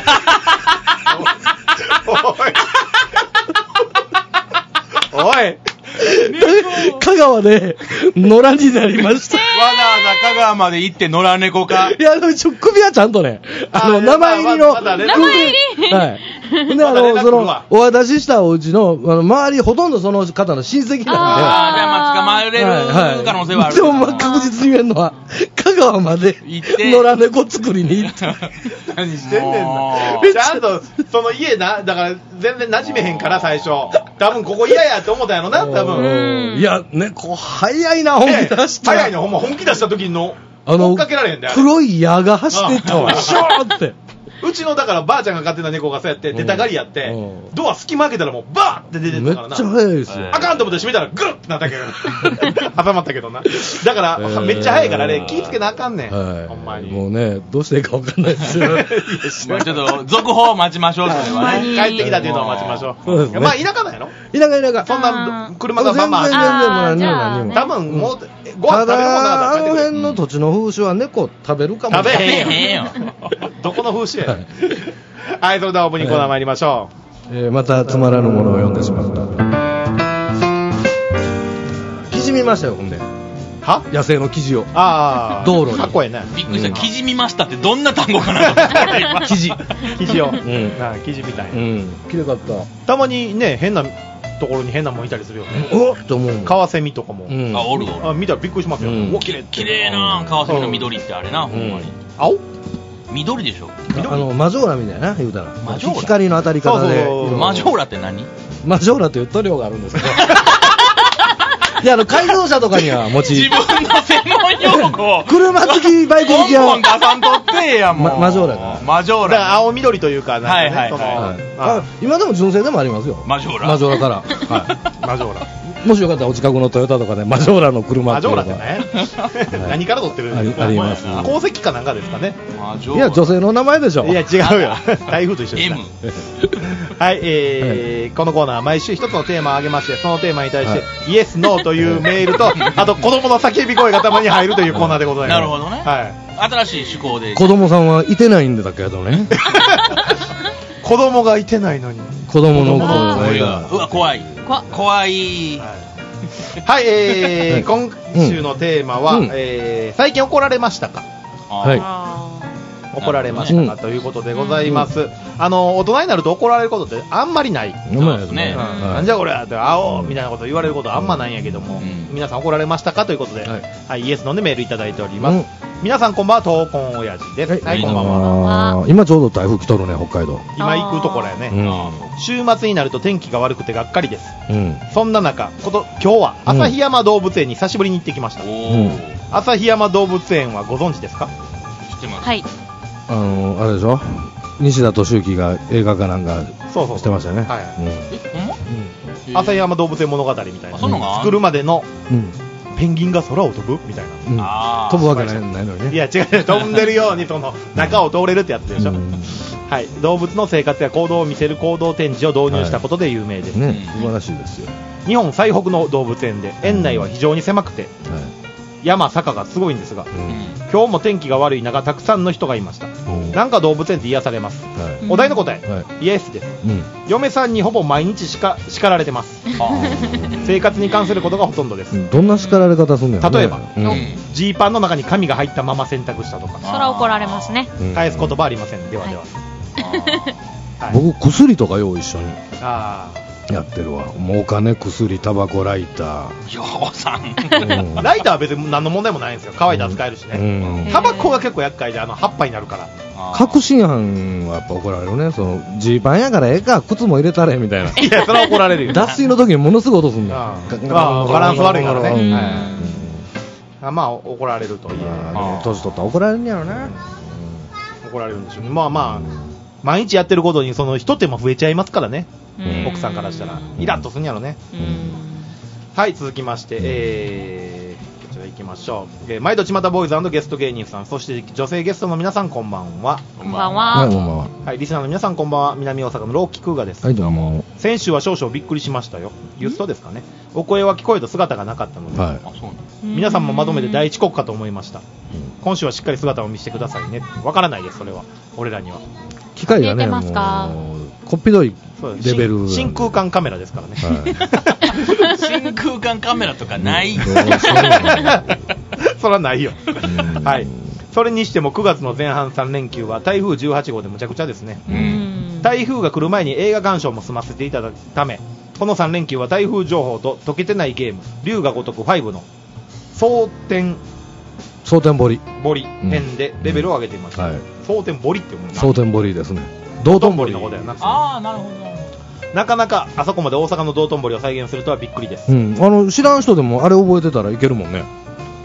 おい香川で野良になりました。わざわざ香川まで行って野良猫か。 いや、でも首はちゃんとね、あの、名前入りの。 名前入りはい。で、あの、その、お渡ししたお家の、あの、周りほとんどその方の親戚なんで。 ああ、じゃあまあ捕まえれる可能性はある。 でもまあ確実に言えるのは、香川まで野良猫作りに行って。 何してんねんな。ちゃんと、その家な、だから全然馴染めへんから最初。多分ここ嫌やって思ったやろな、多分。 いや、猫早いな、本気出した。 早いな、ほんま本気出した時の、 あの追っかけられへんで、 黒い矢が走っていったわ、シューって。 うちのだからばあちゃんが飼ってた猫がそうやって出たがりやって、ドア隙間開けたらもうバーって出てったからな。 めっちゃ速いですよ。 あかんと思って閉めたらグルッってなったけど挟まったけどな。だから、えー、めっちゃ速いからね、気ぃつけなあかんねん、はい、ほんまに。 もうね、どうしていいか分かんないですよちょっと続報を待ちましょう、それはね。 帰ってきたっていうのを待ちましょう。そうですね。まあ田舎なんやろ、 田舎田舎。 そんな車がバンバン走ってる。何にも多分もうご飯食べるもんなかったらあの辺の土地の風習は猫食べるかもしれない。食べへんよどこの風習やねんはい、それではオープニングコーナー参りましょう、えー、またつまらぬものを読んでしまった。記事見ましたよ、ほんで。 は野生の記事を。 ああ、 道路に。 かっこええね。 びっくりした、うん、記事見ましたってどんな単語かなと思って記事記事を、うん、あ記事みたいな、うん、 きれいかった。 たまにね、変なところに変なもんいたりするよね。 おっと思う。 カワセミとかも、 うん、あ、おるおる。 あ、見たらびっくりしますよ、うん、お、きれいきれいなカワセミの緑ってあれな、ほんまに。 青緑でしょ。 あのマジョーラみたいな言うたら。 マジョーラ。 光の当たり方で。 そうそうそう、マジョーラって何？ マジョーラっていう塗料があるんですけど。いや、あの改造車とかには持ち。 自分の専門用語。 車好きバイク好きは。 ポンポン出さんとってやもん。 ま、マジョーラが。 マジョーラ。 だ青緑というか、 はいはいはい。 あ、今でも純正でもありますよ。 マジョーラ。 マジョーラから。はい。 マジョーラ。 もしよかったらお近くのトヨタとかでマジョーラの車っていうのが。マジョーラってね。何から取ってるんですか？ あります。 鉱石かなんかですかね。 いや、女性の名前でしょ。 いや、違うよ。台風と一緒です。はい、えー、このコーナーは毎週一つのテーマを挙げまして、そのテーマに対して、イエス、ノーというメールと、あと子供の叫び声がたまに入るというコーナーでございます。 なるほどね。はい。新しい趣向で。 子供さんはいてないんだけどね。 子供がいてないのに。 子供の声が。 うわ、怖い。怖い。 はい、えー、今週のテーマは、えー、最近怒られましたか？ はい。 怒られましたか、ということでございます。あの、大人になると怒られることってあんまりない。 そうですね。 なんじゃこれって、あおみたいなこと言われることはあんまないんやけども、皆さん怒られましたかということで、はい、イエスのでメールいただいております。皆さんこんばんは、闘魂親父です。はい、こんばんは。 今ちょうど台風来とるね、北海道。 今行くところやね。週末になると天気が悪くてがっかりです。そんな中、こと今日は旭山動物園に久しぶりに行ってきました。旭山動物園はご存知ですか？ 知ってます。 はい。 あのあれでしょ、西田敏行が映画かなんかしてましたよね。 はい。え、ほんま？旭山動物園物語みたいな。作るまでのペンギンが空を飛ぶみたいな。飛ぶわけないのにね。 いや違う、飛んでるようにその中を通れるってやつでしょ。はい。動物の生活や行動を見せる行動展示を導入したことで有名です。 ね、素晴らしいですよ。 日本最北の動物園で園内は非常に狭くて。山坂がすごいんですが、うん、今日も天気が悪い中たくさんの人がいました。なんか動物園って癒されます、はい、お題の答え、はい、イエスです、うん、嫁さんにほぼ毎日しか叱られてます生活に関することがほとんどです。 どんな叱られ方すんのよ、ね、 例えばジー、うん、パンの中に紙が入ったまま洗濯したとか。 そら怒られますね。 返す言葉ありません。ではでは、 はい、僕薬とかよう一緒にあやってるわ。もうお金、薬、タバコ、ライター。ようさん、 うん、ライターは別に何の問題もないんですよ。乾いたら使えるしね、うん、タバコが結構厄介で、あの葉っぱになるから。 確信犯はやっぱ怒られるね。そのジーパンやからええか、靴も入れたれみたいな。 いや、それは怒られるよ。 脱水の時にものすごい音すんだよ。 バランス悪いからね、うんはいあまあ怒られるといえ、 年取ったら怒られるんやろな、うん、 怒られるんでしょうね。まあまあ毎日やってることにその一手間増えちゃいますからね、奥さんからしたらイラッとするんやろね。はい、続きまして、えー、こちら行きましょう、えー、毎度ちまたボーイズ&ゲスト芸人さん、そして女性ゲストの皆さんこんばんは。 こんばんは。 はい、リスナーの皆さんこんばんは。南大阪のローキクーガです。 はい、どうも。 先週は少々びっくりしましたよ。ユーストですかね。お声は聞こえた姿がなかったので、はい、皆さんもまとめて第一国かと思いました。うん、今週はしっかり姿を見せてくださいね。わからないです、それは俺らには。 機械がね、もうこっぴどいレベル、 真空管カメラですからね、 はい、真空管カメラとかない、うん、 そらないよはい、それにしてもくがつの前半さん連休は台風じゅうはち号でむちゃくちゃですね。うん、台風が来る前に映画鑑賞も済ませていただくため、このさん連休は台風情報と解けてないゲーム龍が如くごの蒼天蒼天堀堀編でレベルを上げています、うんはい、蒼天堀って思う。 蒼天堀ですね。 道頓堀のことやな。 ああ、なるほど。 なかなかあそこまで大阪の道頓堀を再現するとはびっくりです。 うん、あの知らん人でもあれ覚えてたらいけるもんね。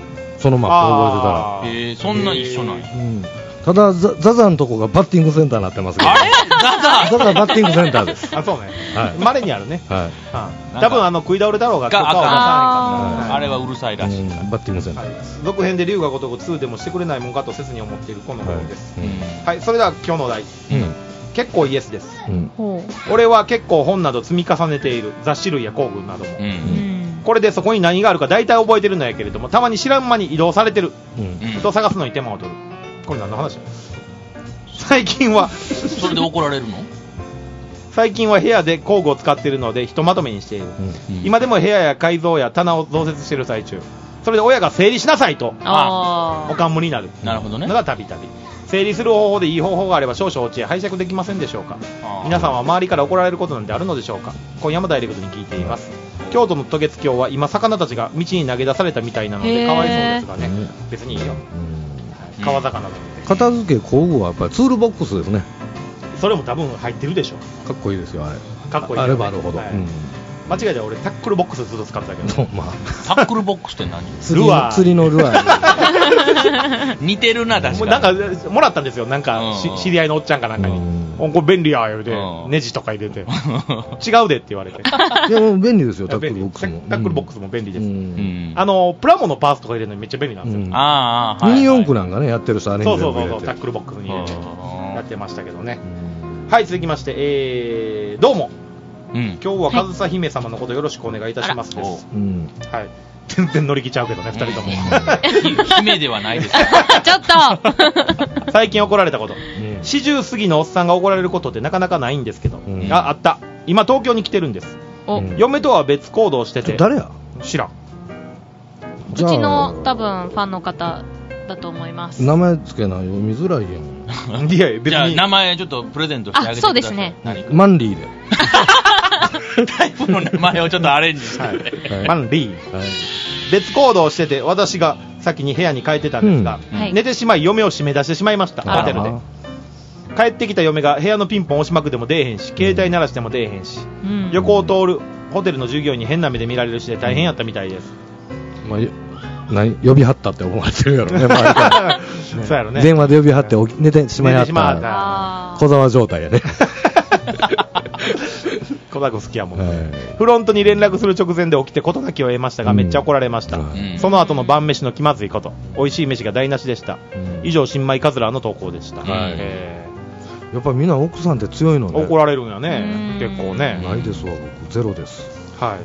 そのマップ覚えてたら。 へえ、そんな一緒なんや。うんただザ、ザザのとこがバッティングセンターになってますけど。 あれザザザバッティングセンターです。 あ、そうね。 はい。 稀にあるね。 はい。 多分あの、食い倒れ太郎が許可を出さないから。あれはうるさいらしい。 バッティングセンター。 続編で龍が如くツーでもしてくれないもんかと切に思っているこの本です。はい。それでは今日のお題。結構イエスです。俺は結構本など積み重ねている。雑誌類や工具なども。これでそこに何があるか大体覚えてるんだけれども、たまに知らん間に移動されてる。と探すのに手間を取る。これ何の話だ。最近はそれで怒られるの？ 最近は部屋で工具を使っているのでひとまとめにしている、うん、今でも部屋や改造や棚を増設している最中。それで親が整理しなさいとおかんむになるなるほどねのがたびたび。整理する方法でいい方法があれば少々お知恵拝借できませんでしょうか。皆さんは周りから怒られることなんてあるのでしょうか。今夜もダイレクトに聞いています。京都の渡月橋は今魚たちが道に投げ出されたみたいなのでかわいそうですがね、別にいいよ、うん、川魚だと片付け工具はやっぱりツールボックスですね。 それも多分入ってるでしょ。 かっこいいですよあれ。 かっこいい、ね、 あればあるほど、はい、うん、 間違えて俺タックルボックスずっと使ってたけどまあ、 タックルボックスって何？ ルアー釣りのルアー似てるな確かに。 なんかもらったんですよなんか、うん、知り合いのおっちゃんかなんかに、うん、これ便利や言うて、うん、ネジとか入れて違うでって言われていやもう便利ですよタックルボックスも。 タックルボックスも便利です、うん、あのプラモのパーツとか入れるのにめっちゃ便利なんですよ、うん、 ああミニ四駆なんかねやってる人あれにそうそうそうそうタックルボックスに入れてやってましたけどね、うん、はい続きまして、えー、どうも、うん、今日は上総姫様のことよろしくお願いいたしますです、うん、はい全然乗り気ちゃうけどねふたりとも姫ではないですちょっと最近怒られたこと、よんじゅう過ぎのおっさんが怒られることってなかなかないんですけど、うん、ああった今東京に来てるんです、うん、嫁とは別行動してて。 誰や知らん。 うちの多分ファンの方だと思います。 名前つけない読みづらいやん。 いや別にじゃあ名前ちょっとプレゼントしてあげてください。 あそうですね。 マンリーでタイプの名前をちょっとアレンジして、はいはい、マンリー、はい、別行動してて私が先に部屋に帰ってたんですが、うん、寝てしまい嫁を締め出してしまいました、ホテルで。帰ってきた嫁が部屋のピンポン押しまくっても出えへんし、携帯鳴らしても出えへんし、うん、横を通るホテルの従業員に変な目で見られるしで大変やったみたいです、 まあ、何呼びはったって思われてるやろね周りからね、そうやろね。電話で呼びはって起き寝てしまいはった小沢状態やね小沢君好きやもんね、はい、フロントに連絡する直前で起きて事なきを得ましたが、うん、めっちゃ怒られました、うん、その後の晩飯の気まずいこと、美味しい飯が台無しでした、うん、以上新米カズラーの投稿でした、はい、えー、やっぱりみんな奥さんって強いのね。 怒られるんやね結構ね。 ないですわ僕ゼロです。 はい、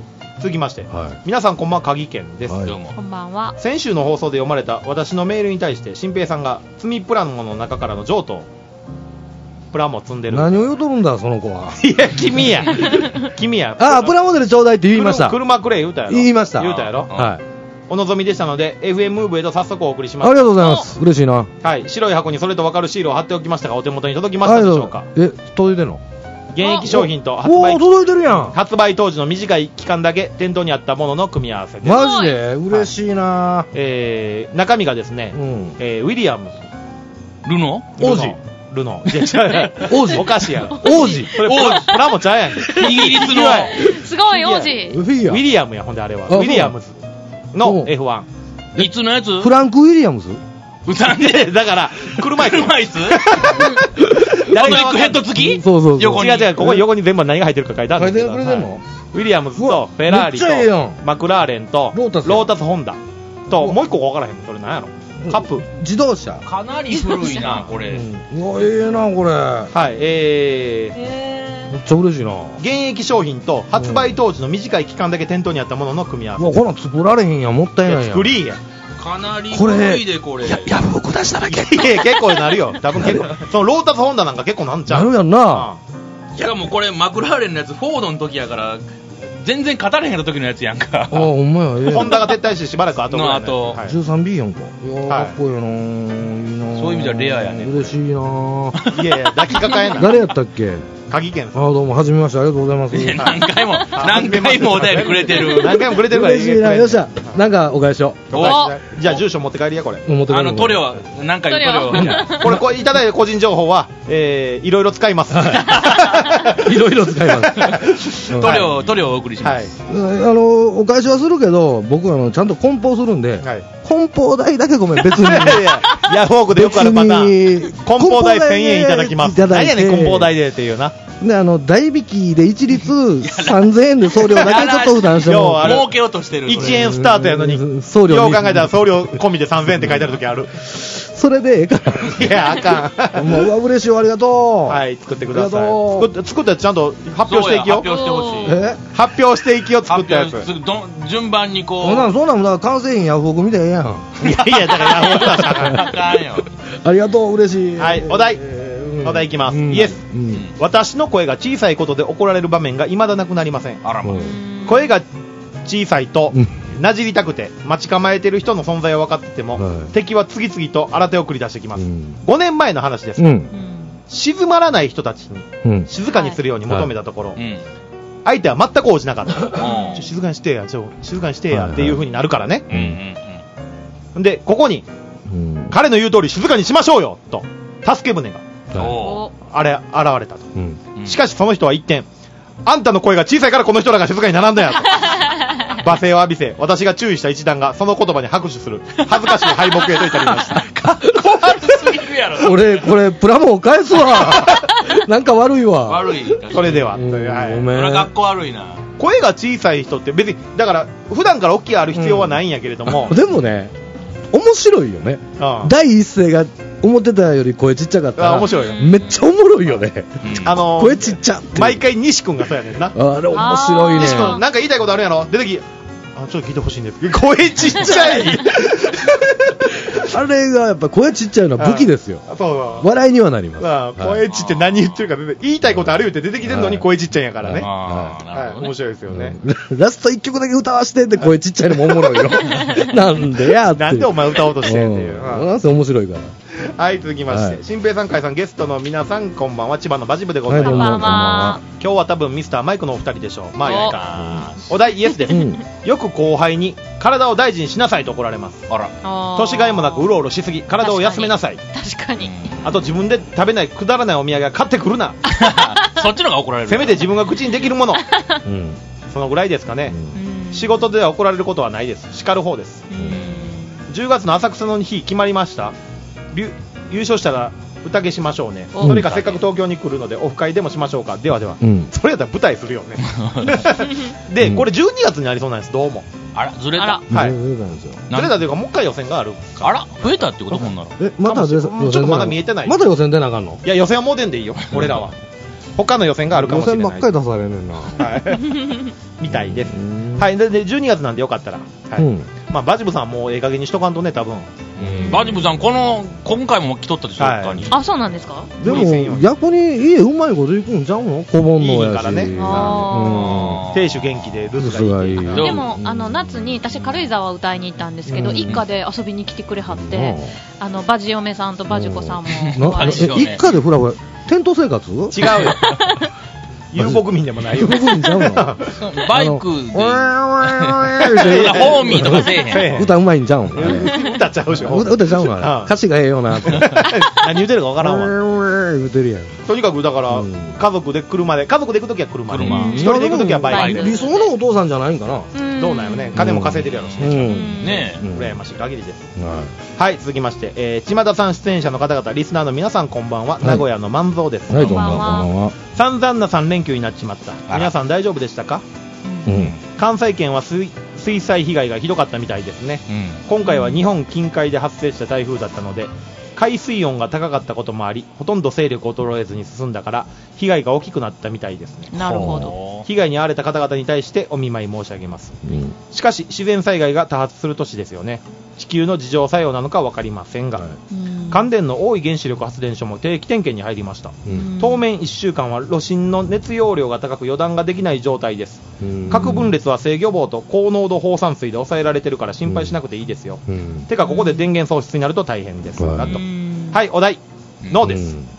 続きまして、はい、皆さんこんばんは、鍵健です、はい、 どうもこんばんは。 先週の放送で読まれた私のメールに対して新平さんが積みプラモの中からの譲渡プラモ積んでる。 何を言うとるんだその子は。 いや君や君やああプラモデルちょうだいって言いました。 車くれ言うたやろ。 言いました。 言うたやろ、 はい、 お望みでしたので エフエム ムーブへと早速お送りします。 ありがとうございます。嬉しいな。 はい、白い箱にそれと分かるシールを貼っておきましたがお手元に届きましたでしょうか。 え届いてんの。 現役商品と発売届いてるやん。 発売当時の短い期間だけ店頭にあったものの組み合わせです。 マジで嬉しいな、はい、 えー、中身がですね、うん、えー、ウィリアムルノ王子ルノ王子お菓子や王子それプラモちゃうやんイギリスのすごい王子ウィリアムやほんであれはウィリアムズの エフワンいつのやつ。 フランク・ウィリアムズ歌んでだから車椅子車椅子パトリックヘッド付き。 そうそうそう横に違う違うここ横に全部何が入ってるか書いてあるんですけど、 書いてくれてんの、はい、 ウィリアムズとフェラーリとマクラーレンとロータス、ロータスホンダともう一個分からへんのそれ何やろ。カップ自動車かなり古いなこれ、うん、 うわええなこれ。 はいえー、えー、めっちゃ嬉しいな。 現役商品と発売当時の短い期間だけ店頭にあったものの組み合わせ。 うわこんなん作られへんやんもったいないやん。 作りやかなり古いでこれ。 やヤフオク出したら結構結構なるよ多分結構そのロータスホンダなんか結構なんちゃう。 なるやんな。 しかもこれマクラーレンのやつフォードの時やから全然語れへんかった時のやつやんか。 あほんまや、ええ、 ホンダが撤退してしばらく後ぐらいの、 はい、じゅうさんビー やんか。いや、はい、かっこいいな。いいな。 そういう意味ではレアやね。 嬉しいな。 いやいや抱きかかえな。 誰やったっけ。 鍵健さん。 あどうもはじめましてありがとうございます。 何回も何回もお便りくれてる。 何回もくれてるから嬉しいな。よっしゃ。 なんかお返しを。 じゃあ住所持って帰りやこれ。 あの塗料何回塗料。 これこれいただいた個人情報はえいろいろ使います。 いろいろ使います。 塗料塗料をお送りします。 あのお返しはするけど僕あのちゃんと梱包するんで梱包代だけごめん別に。 ヤフオクでよくあるパターン。梱包代せんえんいただきます。何やねん梱包代でっていうな。 であの代引きで一律さんぜんえんで送料だけちょっと負担しても儲けようとしてる。 いちえんスタートやのに送料よう考えたら送料込みでさんぜんえんって書いてある時ある。 それでええから。いやあかん。 もううわ嬉しいありがとう。 はい作ってください。作, 作ったやつちゃんと発表していきよ。 発表してほしい。 え発表していきよ作ったやつ。 順番にこう。 そんなんそんなんだ完成品ヤフオクみたいやん。 いやいやだからヤフオクだからあかんよ。 ありがとう嬉しい。 はいお題。お題いきます、うん、イエス、うん、私の声が小さいことで怒られる場面が未だなくなりません。 あら、ま、 声が小さいとなじりたくて待ち構えてる人の存在は分かってても、うん、敵は次々と新手を繰り出してきます、うん、ごねんまえの話です、うん、静まらない人たちに静かにするように求めたところ、はいはい、相手は全く応じなかった、うん、ちょ静かにしてやちょ静かにしてや、はいはい、っていう風になるからね、うんうん、でここに、うん、彼の言う通り静かにしましょうよと助け舟があれ現れたと、うん、しかしその人は一転あんたの声が小さいからこの人らが静かに並んだんやと罵声を浴びせ私が注意した一団がその言葉に拍手する恥ずかしい敗北へと至りました怖すぎるやろ俺これプラモを返すわなんか悪いわ悪いそれでは、 うん、はい、 ごめんこれ学校悪いな声が小さい人って別にだから普段から大きいある必要はないんやけれども、 うん、でもね面白いよね、うん、第一声が思ってたより声ちっちゃかったら面白いよめっちゃおもろいよね、 うん、あのー、 声ちっちゃって毎回西君がそうやねんなあれ面白いね西君なんか言いたいことあるやろ出てきあちょっと聞いてほしいんです声ちっちゃいあれがやっぱ声ちっちゃいのは武器ですよ。そう笑いにはなります。 あ声ちって何言ってるか言いたいことあるよって出てきてるのに声ちっちゃいんやからね。はい、面白いですよね。 ラストいっきょくだけ歌わしてって声ちっちゃいのもおもろいよ。なんでやって。 なんでお前歌おうとしてんっていう。 なんせ面白いから。 はい、続きまして、新平さん、海さん、ゲストの皆さん、こんばんは。千葉のバジブでございます。はい、今日は多分ミスターマイクのお二人でしょう。まあやいか。お題イエスです、うん、よく後輩に体を大事にしなさいと怒られます。あら。年がいもなくうろうろしすぎ、体を休めなさい。 確かに。 あと自分で食べないくだらないお土産買ってくるな。 そっちのが怒られる。 せめて自分が口にできるもの。うん、そのぐらいですかね、うん。仕事では怒られることはないです。叱る方です。うん、じゅうがつの浅草の日決まりました。優勝したら宴しましょうね。それかせっかく東京に来るのでオフ会でもしましょうか。ではでは、うん、それやったら舞台するよね。でこれじゅうにがつになりそうなんです。どうもあらずれた。 はい、ずれたというかもう一回予選がある。 あら増えたってことこんなの。 えまたちょっとまだ見えてない。 まだ予選出なあかんの。 いや予選はもう出んでいいよ俺らは。他の予選があるかもしれない。 予選ばっかり出されんねんな。 はいみたいです。はいでじゅうにがつなんでよかったら、はい、うん、まあバジブさんもうええ加減にしとかんとね多分。 バジブさんこの今回も来とったでしょ、はい、他に。 あそうなんですか。 でも逆に家うまいこといくんちゃうの。小盆のやしいいからね。 あ亭主元気で留守がいい。 でもあの夏に私軽井沢歌いに行ったんですけど、うん、一家で遊びに来てくれはって、うん、あのバジ嫁さんとバジコさんも一家でフラフラテント生活。違うよ。 遊牧民でもないよ。 遊牧民ちゃうの。 バイクで。ホーミーとかせえへん。 歌うまいんちゃうん。 歌ちゃうしょ。 歌ちゃうの。歌詞がええよな。 何言うてるかわからんわ。 言うてるやん。 とにかくだから家族で車で家族で行くときは車で。一人で行くときはバイクで。 理想のお父さんじゃないんかな。 どうなんよね。金も稼いでるやろしね。ねえ。羨ましい限りです。はい続きまして千田さん出演者の方々リスナーの皆さんこんばんは。名古屋の万蔵です。 はいこんばんは。 散々なさん連休になっちまった。皆さん大丈夫でしたか。うん、関西圏は水、水災被害がひどかったみたいですね、うん、今回は日本近海で発生した台風だったので海水温が高かったこともありほとんど勢力衰えずに進んだから被害が大きくなったみたいですね。 なるほど。 被害に遭われた方々に対してお見舞い申し上げます、うん、しかし自然災害が多発する年ですよね。地球の自浄作用なのか分かりませんが、うん、関電の大井原子力発電所も定期点検に入りました、うん、当面いっしゅうかんは炉心の熱容量が高く予断ができない状態です、うん、核分裂は制御棒と高濃度放散水で抑えられてるから心配しなくていいですよ、うん、てかここで電源喪失になると大変です、うん、とはいお題ノーです、うんうん、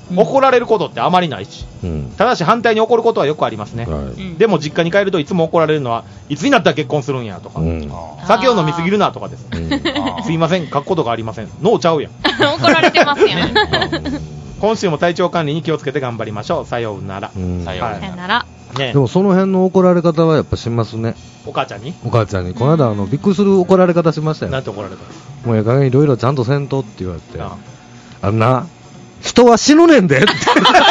怒られることってあまりないし、うん、ただし反対に怒ることはよくありますね、はい、でも実家に帰るといつも怒られるのはいつになったら結婚するんやとか、うん、酒を飲みすぎるなとかです、うん、すいません書くことがありませんノーちゃうやん怒られてますやん今週も体調管理に気をつけて頑張りましょう。さようなら、 うん、さようなら、 ね、でもその辺の怒られ方はやっぱしますね。 お母ちゃんにお母ちゃんにこの間あのびっくりする怒られ方しましたよ。 なんて怒られたもうええ加減いろいろちゃんとせんとって言われて、ああんな人は死ぬねんでって、うん、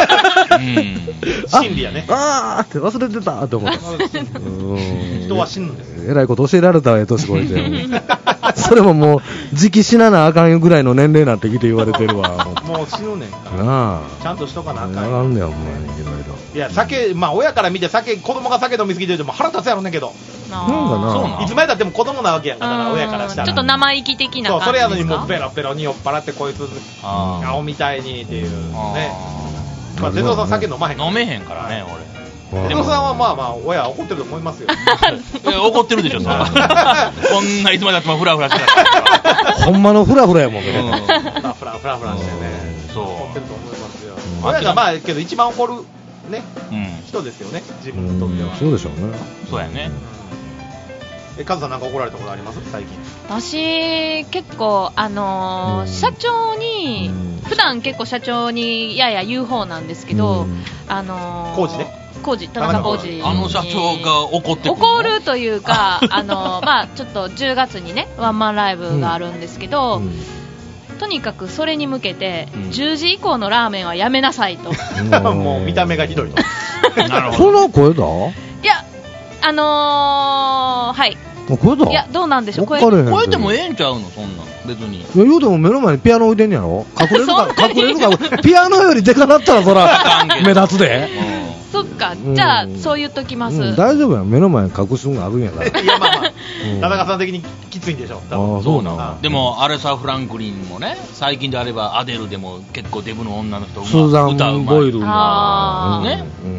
真理やね。 あーって忘れてたって思った人は死ぬんです。 えらいこと教えられたわえ年越えてそれももう時期死ななあかんぐらいの年齢になってきて言われてるわもう死ぬねんからなあちゃんとしとかなあかんやらんねんお前いろいろ。 いや酒、まあ親から見て酒子供が酒飲みすぎてても腹立つやろねんけど、 なんかな、 いつまでたっても子供なわけやんか。だから親からしたらちょっと生意気的な感じですか。 そうそれやのにもうペロペロに酔っ払ってこいつ青みたいにっていうね。まあ哲夫さん酒飲まへん飲めへんからね俺。哲夫さんはまあまあ親は怒ってると思いますよ怒ってるでしょそれはこんないつまでたってもフラフラしてたほんまのフラフラやもんね、 うん、フラフラフラフラしてね、そう怒ってると思いますよ。親がまあけど一番怒るね、うん、人ですよね自分にとっては。 そうでしょうね。 そうやね。 えカズさんなんか怒られたことあります最近。 私結構あのーうん、社長に、うん、普段結構社長にやや言う方なんですけど、うん、あのー、 工事ね工事田中工事あの社長が怒ってくる怒るというかあのー、まあちょっとじゅうがつにねワンマンライブがあるんですけど、うんうんとにかくそれに向けて、うん、じゅうじ以降のラーメンはやめなさいともう見た目がひどいとなるほど。その声だいやあのー、はい声だいやどうなんでしょう声声でもええんちゃうのそんなん別に。いや言うても目の前にピアノ置いてんやろ隠れるか隠れるかピアノよりでかなったらそら目立つで、 うんそっか、じゃあ、うん、そう言っときます、うん、 大丈夫やん目の前に隠すのがあるんやからいやまあまあ、うん、田中さん的にきついんでしょ多分。 あそうなの。 でもアレサ・フランクリンもね最近であればアデルでも結構デブの女の人スーザン・ボイルのね、うん、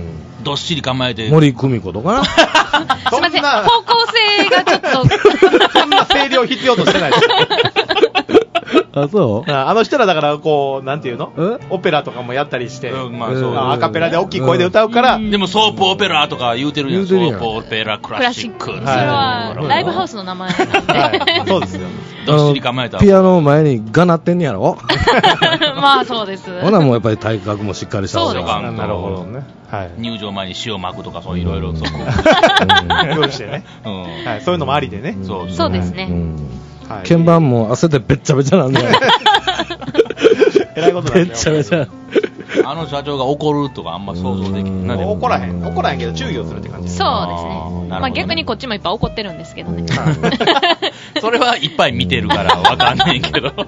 どっしり構えて森久美子とかなすいません方向性がちょっとそんな声量必要としてないですあそうあの人らだからこうなんていうのオペラとかもやったりして、うんまあ、そうアカペラで大きい声で歌うから、うん、 でもソープオペラとか言うてるやん。ソープオペラクラシック、 それはライブハウスの名前なんで、 はい、そうですよどっしり構えたピアノの前にがなってんねやろまあそうです。 ほなもうやっぱり体格もしっかりしたそうです。 なるほどね、はい、 入場前に塩巻くとかそういろいろそう用意してね、うんはい、そういうのもありでね、 うん、そうそうですね、うんはい、鍵盤も汗でべっちゃべちゃなんでえらいことなんだよ。べっちゃべちゃあの社長が怒るとかあんま想像できない。 怒らへん怒らへんけど注意をするって感じ。 そうですね、まあ、逆にこっちもいっぱい怒ってるんですけどねそれはいっぱい見てるからわかんないけど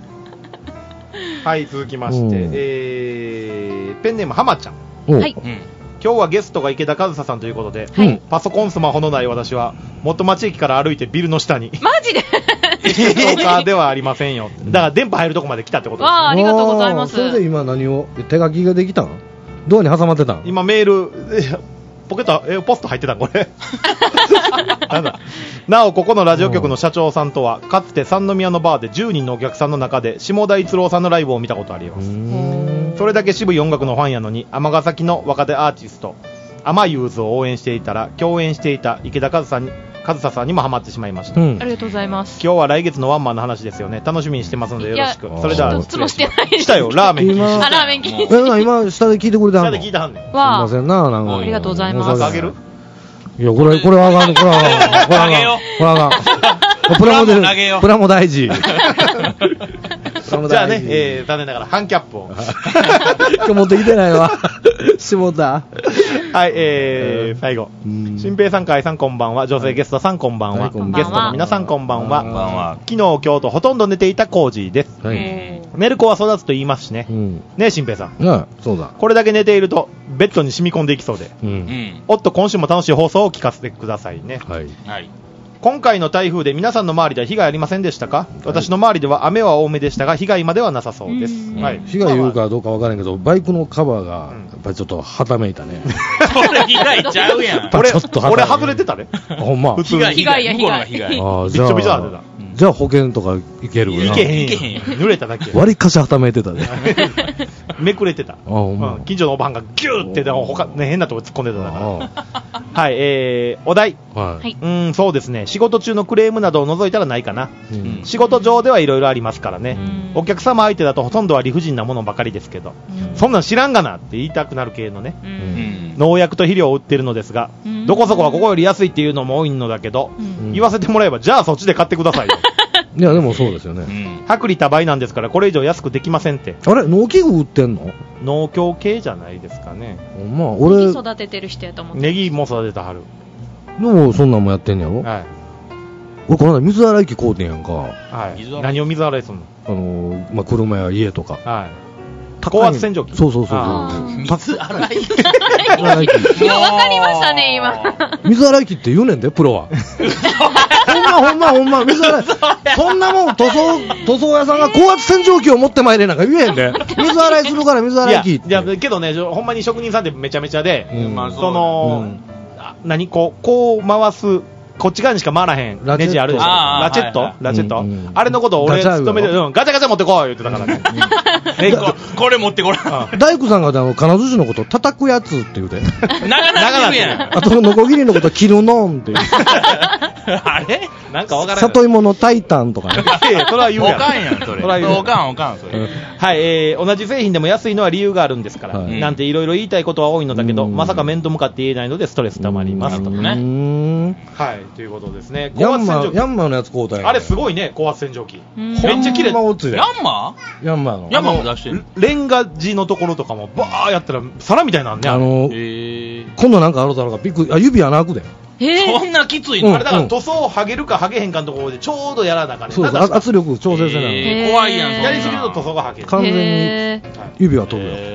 はい続きまして、えー、ペンネームはまちゃん。 はい、うん今日はゲストが池田和沙さんということで、はい、パソコンスマホのない私は元町駅から歩いてビルの下にマジでストーカーではありませんよ。だから電波入るとこまで来たってことです、ね、 わあありがとうございます。 それで今何を手書きができたんドアに挟まってたん今メールポケットえポスト入ってたんこれなんだなおここのラジオ局の社長さんとはかつて三宮のバーでじゅうにんのお客さんの中で下田一郎さんのライブを見たことあります。それだけ渋い音楽のファンやのに尼崎の若手アーティストアマユーズを応援していたら共演していた池田和沙に和沙さんにもハマってしまいました、うん、 ありがとうございます。 今日は来月のワンマンの話ですよね。楽しみにしてますのでよろしく。それでは一つもしてないしたよラーメン禁止あラーメン禁止今下で聞いてくれたんの下で聞いてはんねんわあすいませんななんかありがとうございます。 あげるいやこれこれはあかんこれはあかんこれはあかんこれはあかんプラモでプラモ大事じゃあね、えー、残念ながらハンキャップを今日持ってきてないわ下田はい、えー、最後新平さん、海さんこんばんは。女性ゲストさんこんばんは、はい、ゲストの皆さんこんばんは。こんばんは。昨日今日とほとんど寝ていたコージーです、はい、寝る子は育つと言いますしね、うん、ね新平さん、 うん、そうだ。 これだけ寝ているとベッドに染み込んでいきそうで、うん、おっと今週も楽しい放送を聞かせてくださいね。はい、はい今回の台風で皆さんの周りでは被害ありませんでしたか？はい、私の周りでは雨は多めでしたが被害まではなさそうです、 はい、被害言うかどうかわからんけどバイクのカバーがやっぱりちょっとはためいたね、 それ被害ちゃうやん俺, 俺外れてたねほんま普通被害や被害被害あびっちょびちょなってた。 じゃあ保険とかいけるいけへん。いけへん。濡れただけ。 割りかしはためてたで。 めくれてた。うん、近所のおばはんがギューって他、ね、変なとこ突っ込んでただから。はい、えー、お題。はい。うん、そうですね。仕事中のクレームなどを除いたらないかな。うん、仕事上ではいろいろありますからね。お客様相手だとほとんどは理不尽なものばかりですけど、そんなん知らんがなって言いたくなる系のね。農薬と肥料を売ってるのですが、どこそこはここより安いっていうのも多いのだけど、言わせてもらえば、じゃあそっちで買ってくださいよ。 いやでもそうですよね、 うん、薄利多売なんですからこれ以上安くできませんって。 あれ農機具売ってんの？ 農協系じゃないですかね。 まあ俺ネギ育ててる人やと思って。 ネギも育てたはる。 でもそんなんもやってんねやろ。はい。俺この間水洗い機買うてんやんか。はい。 何を水洗いすんの？ あのー、まあ車や家とか。はい。 高圧洗浄機。 そうそうそうそう。水洗い機。 水洗い機。今分かりましたね今。 水洗い機って言うねんでプロは。ほんまほんまほんま水洗い。そんなもん塗装塗装屋さんが高圧洗浄機を持ってまいれなんか言えへんで。水洗いするから水洗い機。 いやいやけどねほんまに職人さんってめちゃめちゃで、うん、その、うん、何こうこう回す。こっち側にしか回らへんネジあるでしょ。ラチェットラチェット、うんうん、あれのことを俺勤めて、うん、ガチャガチャ持ってこい言ってたからね。 えこ, これ持ってこら大工さんがあの金槌のこと叩くやつって言うて長なってるやん。 あとノコギリのこと切るのんってあれなんかわからん。 里芋のタイタンとかね。 いやそれは言うやん。 おかんやんそれ。おかんおかんそれ、うん、 はい、えー、同じ製品でも安いのは理由があるんですから、はい、なんていろいろ言いたいことは多いのだけど、まさか面と向かって言えないのでストレス溜まりますとね。はいということですね。 ヤンマーヤンマーのやつ買うたんや。 あれすごいね高圧洗浄機。めっちゃ綺麗。 ヤンマー？ ヤンマーの。 ヤンマーも出してる。 レンガ地のところとかもバーやったら皿みたいなんね。あのー、今度なんかあるだろうかびっくり。あ指穴開くで。 そんなきついの、 うん、あれだから塗装を剥げるか剥げへんかのところでちょうどやらなかね。 そうです圧力調整せない。怖いやん。 やりすぎると塗装が剥げる。 完全に指は飛ぶよ。うん、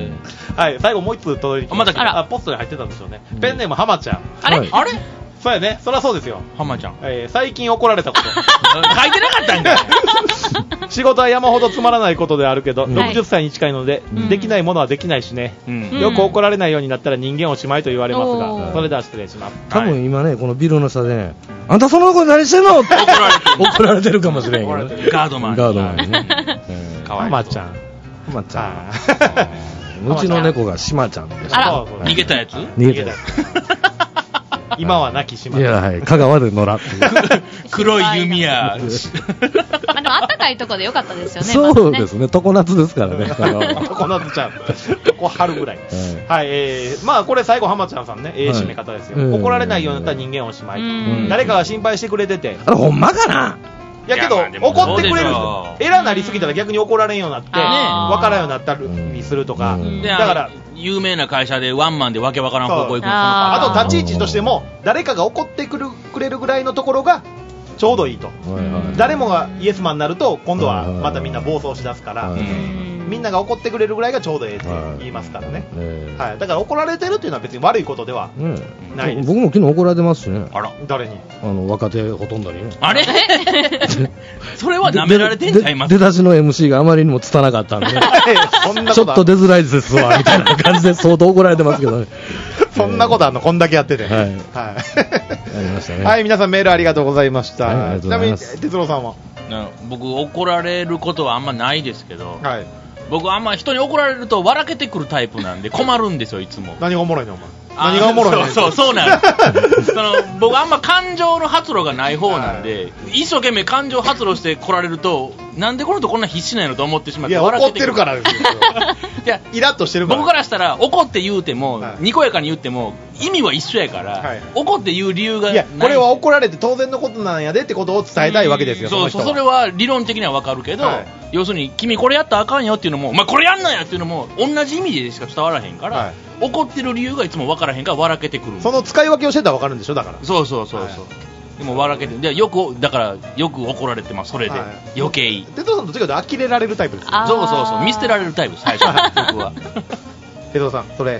はい最後もう一つ届いてきました。まだあポストに入ってたんですよね。うん、ペンネーム浜ちゃん。 あれ、はい、あれそうやねそりゃそうですよ浜ちゃん、 えー、最近怒られたこと書いてなかったんだよ。 仕事は山ほどつまらないことであるけど、うん、ろくじゅっさいに近いので、うん、できないものはできないしね、うん、よく怒られないようになったら人間おしまいと言われますが、うん、それでは失礼します。 多分今ねこのビルの下でねあんたその子何してんのって怒られてる怒られてるかもしれんけどガードマンガードマンにね浜ちゃん浜ちゃんうちの猫が島ちゃんであら逃げたやつ逃げたやつ今は亡き島。 いやはい香川で野良っていう黒い弓や。 あでもあったかいとこでよかったですよね。 そうですね常夏ですからね。 常夏ちゃんこ春ぐらい。はい、えー、まあこれ最後浜ちゃんさんねええ締め方ですよ。怒られないようになったら人間おしまい。誰かが心配してくれてて。 あれほんまかな。 いやけど怒ってくれる人偉なりすぎたら逆に怒られんようになって分からんようになったりするとか、だから有名な会社でワンマンでわけわからん方向行く。 あと立ち位置としても誰かが怒ってくるくれるぐらいのところがちょうどいいと。誰もがイエスマンになると今度はまたみんな暴走しだすから、みんなが怒ってくれるぐらいがちょうどええって言いますからね。はい、だから怒られてるっていうのは別に悪いことではないです。 僕も昨日怒られてますしね。 あら誰に？ あの若手ほとんどにね。 あれそれは舐められてんちゃいます？ 出だしの エムシー があまりにも拙かったんでちょっと出づらいですわみたいな感じで相当怒られてますけどね。 そんなことあんのこんだけやってて。はい。はい。 ありましたね。 はい、皆さんメールありがとうございました。はい、ちなみに哲郎さんは？ 僕怒られることはあんまないですけど、はい、僕あんま人に怒られると笑けてくるタイプなんで困るんですよいつも。 何がおもろいのお前。何がおもろいの。 そうそうそうなんですその僕あんま感情の発露がない方なんで、はい、一生懸命感情発露して来られるとなんでこの人こんな必死なのと思ってしまって。 いや怒ってるからですよ。いやイラッとしてるから。 僕からしたら怒って言うても、はい、にこやかに言っても意味は一緒やから、はい、怒って言う理由がない。いやこれは怒られて当然のことなんやでってことを伝えたいわけですよ。 そうそうそれは理論的には分かるけど、はい、要するに君これやったらあかんよっていうのも、まあ、これやんなやっていうのも同じ意味でしか伝わらへんから、はい、怒ってる理由がいつも分からへんから笑けてくる。 その使い分けをしてたら分かるんでしょだから。 そうそうそうそう、はい、でも笑けてでよくだからよく怒られてますそれで、はい、余計哲郎さんどっちかというと呆れられるタイプですよ。 そうそうそう見捨てられるタイプ最初僕は。 哲郎さんそれ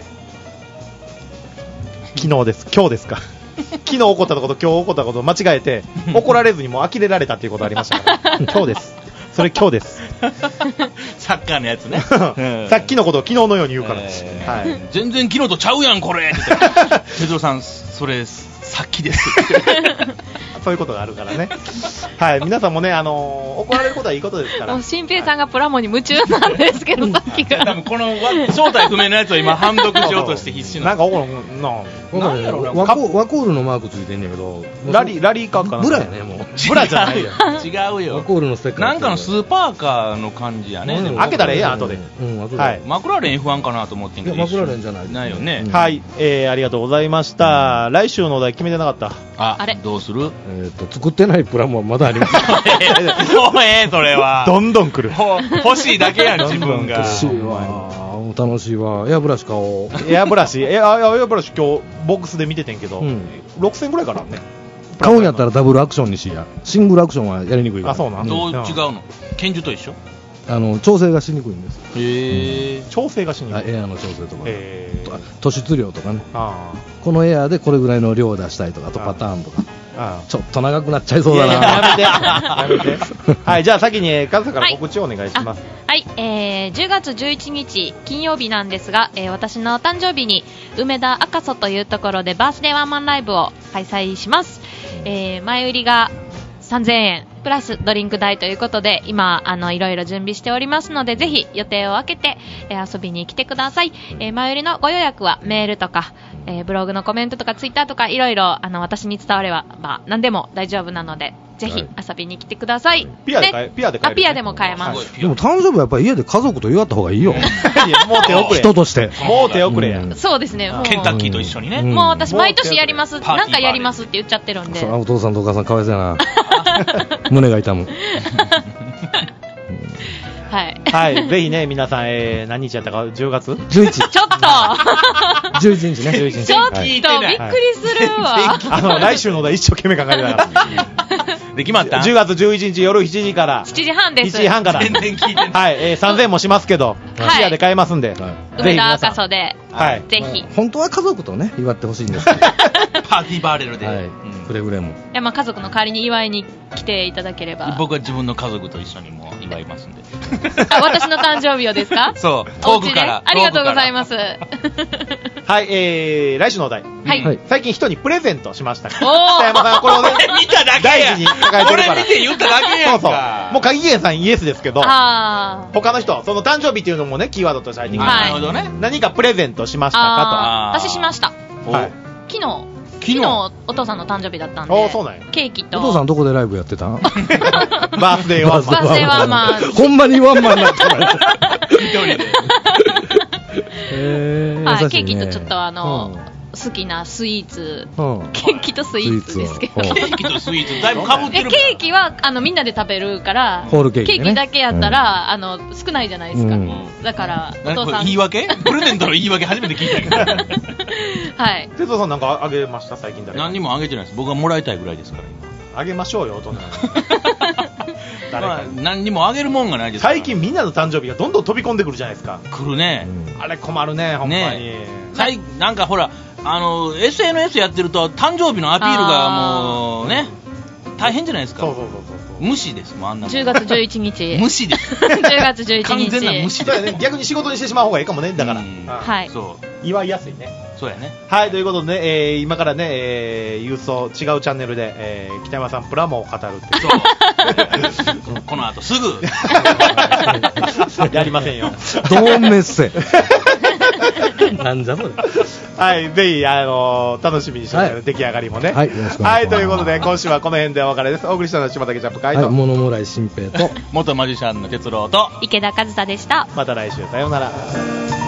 昨日です今日ですか昨日起こったこと今日起こったことを間違えて怒られずにもう呆れられたっていうことありましたから今日ですそれ今日ですサッカーのやつねさっきのことを昨日のように言うからです、えーはい、全然昨日とちゃうやんこれって哲郎さんそれさっきですそういうことがあるからね。はい、皆さんもね、あのー、怒られることはいいことですから。 もう新平さんがプラモに夢中なんですけど、さっきから。 多分この正体不明のやつを今、判読しようとして必死な。 なんか怒るの、なんやろな、ワコールのマークついてんねんけど、 ラリー、ラリーカーかな。 ブラやね、もう。 ブラじゃないよ。 違うよ。 ワコールの世界。 なんかのスーパーカーの感じやね。 開けたらええやん、後で。 うん、後で。 はい。マクラーレン エフワン かなと思ってんけど。 マクラーレンじゃない。 ないよね。 はい、えー、ありがとうございました。来週のお題決めてなかった。 あ、あれどうする？ えっと、作ってないプラモはまだあります。 もうええ、それは。 どんどん来る。 欲しいだけやん、自分が。 欲しいわ。楽しいわ。エアブラシ買おう。 エアブラシ、エア、エアブラシ今日ボックスで見ててんけど、うん、ろくせんぐらいからね。 買うんやったらダブルアクションにしや。シングルアクションはやりにくいから。 あ、そうなん。 どう違うの？拳銃と一緒？ あの調整がしにくいんです。 へえ、 うん、調整がしにくい。 エアの調整とか、 えー、突出量とかね。 あこのエアでこれぐらいの量を出したいとか、あとパターンとか。 あちょっと長くなっちゃいそうだな。 いやいややめてやめて。はい、じゃあ先にカズさんから告知をお願いします。 はい、はい、えー、じゅうがつじゅういちにち金曜日なんですが、えー、私の誕生日に梅田赤楚というところでバースデーワンマンライブを開催します。えー、前売りがさんぜんえんプラスドリンク代ということで、今あのいろいろ準備しておりますので、ぜひ予定を空けて、えー、遊びに来てください。えー、前売りのご予約はメールとか、えー、ブログのコメントとかツイッターとかいろいろあの私に伝われば、まあ、何でも大丈夫なので、ぜひ遊びに来てください。 ピアで買え、ピアで買える、 ね、ピアでも買えます。 でも誕生日はやっぱり家で家族と祝った方がいいよ。 いや、もう手遅れ。 人として。 もう手遅れや。 うん、そうですね。もうケンタッキーと一緒にね。 もう私毎年やります、なんかやりますって言っちゃってるんで。 お父さんとお母さんかわいそうやな。胸が痛む。 はい。 はい。ぜひね、皆さん、えー、何日やったか、じゅうがつじゅういち。 ちょっとじゅういちにちね。じゅういちにち。 ちょっと、びっくりするわ。 あの、来週ので一生懸命考えてたから。 で、決まったじゅうがつじゅういちにち夜しちじから。 しちじはんです。 しちじはんから。 全然聞いてない。 はい。えー、さんぜんえんもしますけど、シェアで買えますんで。 梅田赤楚で。 はい。 ぜひ。 本当は家族とね、祝ってほしいんですけど。 パーティーバーレルで。 はい。くれぐれも。いや、まあ家族の代わりに祝いに来ていただければ。 僕は自分の家族と一緒にも祝いますんで。 あ、私の誕生日をですか？ そう。遠くから。 ありがとうございます。 はい、えー、来週のお題。 はい。 最近人にプレゼントしましたから。 おー。 北山さん、これをね、 見ただけ大事に抱えてるから。 これ見て言っただけやんか。 そうそう。もう鍵源さんイエスですけど、 あ他の人、その誕生日っていうのもね、キーワードとして入ってきて、 なるほどね。 何かプレゼントしましたかと。私しました。 はい。 昨日。昨日お父さんの誕生日だったんで、 おそうなんや。 ケーキと。 お父さんどこでライブやってたん？バースデーワンマン。 バースデーワンマン。 ほんまにワンマンになってない。 一人で。 えー、あ、ケーキとちょっとあの、うん好きなスイーツ、うん、ケーキとスイーツですけど、 ケーキとスイーツだいぶかぶってる。 ケーキはあのみんなで食べるからホールケーキ、ね、 ケーキだけやったら、うん、あの少ないじゃないですか、うん、だからお父さん言い訳プレゼントの言い訳初めて聞いたけどはい。 哲夫さんなんかあげました最近誰か？ 何にもあげてないです。僕はもらいたいぐらいですから今。あげましょうよ大人に。 誰か、まあ、何にもあげるもんがないですから。 最近みんなの誕生日がどんどん飛び込んでくるじゃないですか。 来るね、 うん、あれ困るねほんまに、ね、 なんかほらあの エスエヌエス やってると誕生日のアピールがもうね大変じゃないですか。 そうそうそうそう無視ですもんあんなもん。 じゅうがつじゅういちにち無視です。 じゅうがつじゅういちにち完全な無視です、 ね、逆に仕事にしてしまう方がいいかもねだから、 はい、 そう祝いやすいね。 そうやね。 はいということでね、えー、今からね、えー、郵送違うチャンネルで、えー、北山さんプラモを語るってそうこの後すぐやりませんよどうメッセなんじゃそれ。 はいぜひ、あのー、楽しみにしてください、はい、出来上がりもね。 はい、よろしくお願いします。 はいということで今週はこの辺でお別れです。お送りしたのは島竹ジャンプ会と、はい、 物もらい新平と元マジシャンの哲郎と池田和沙でした。 また来週さようなら。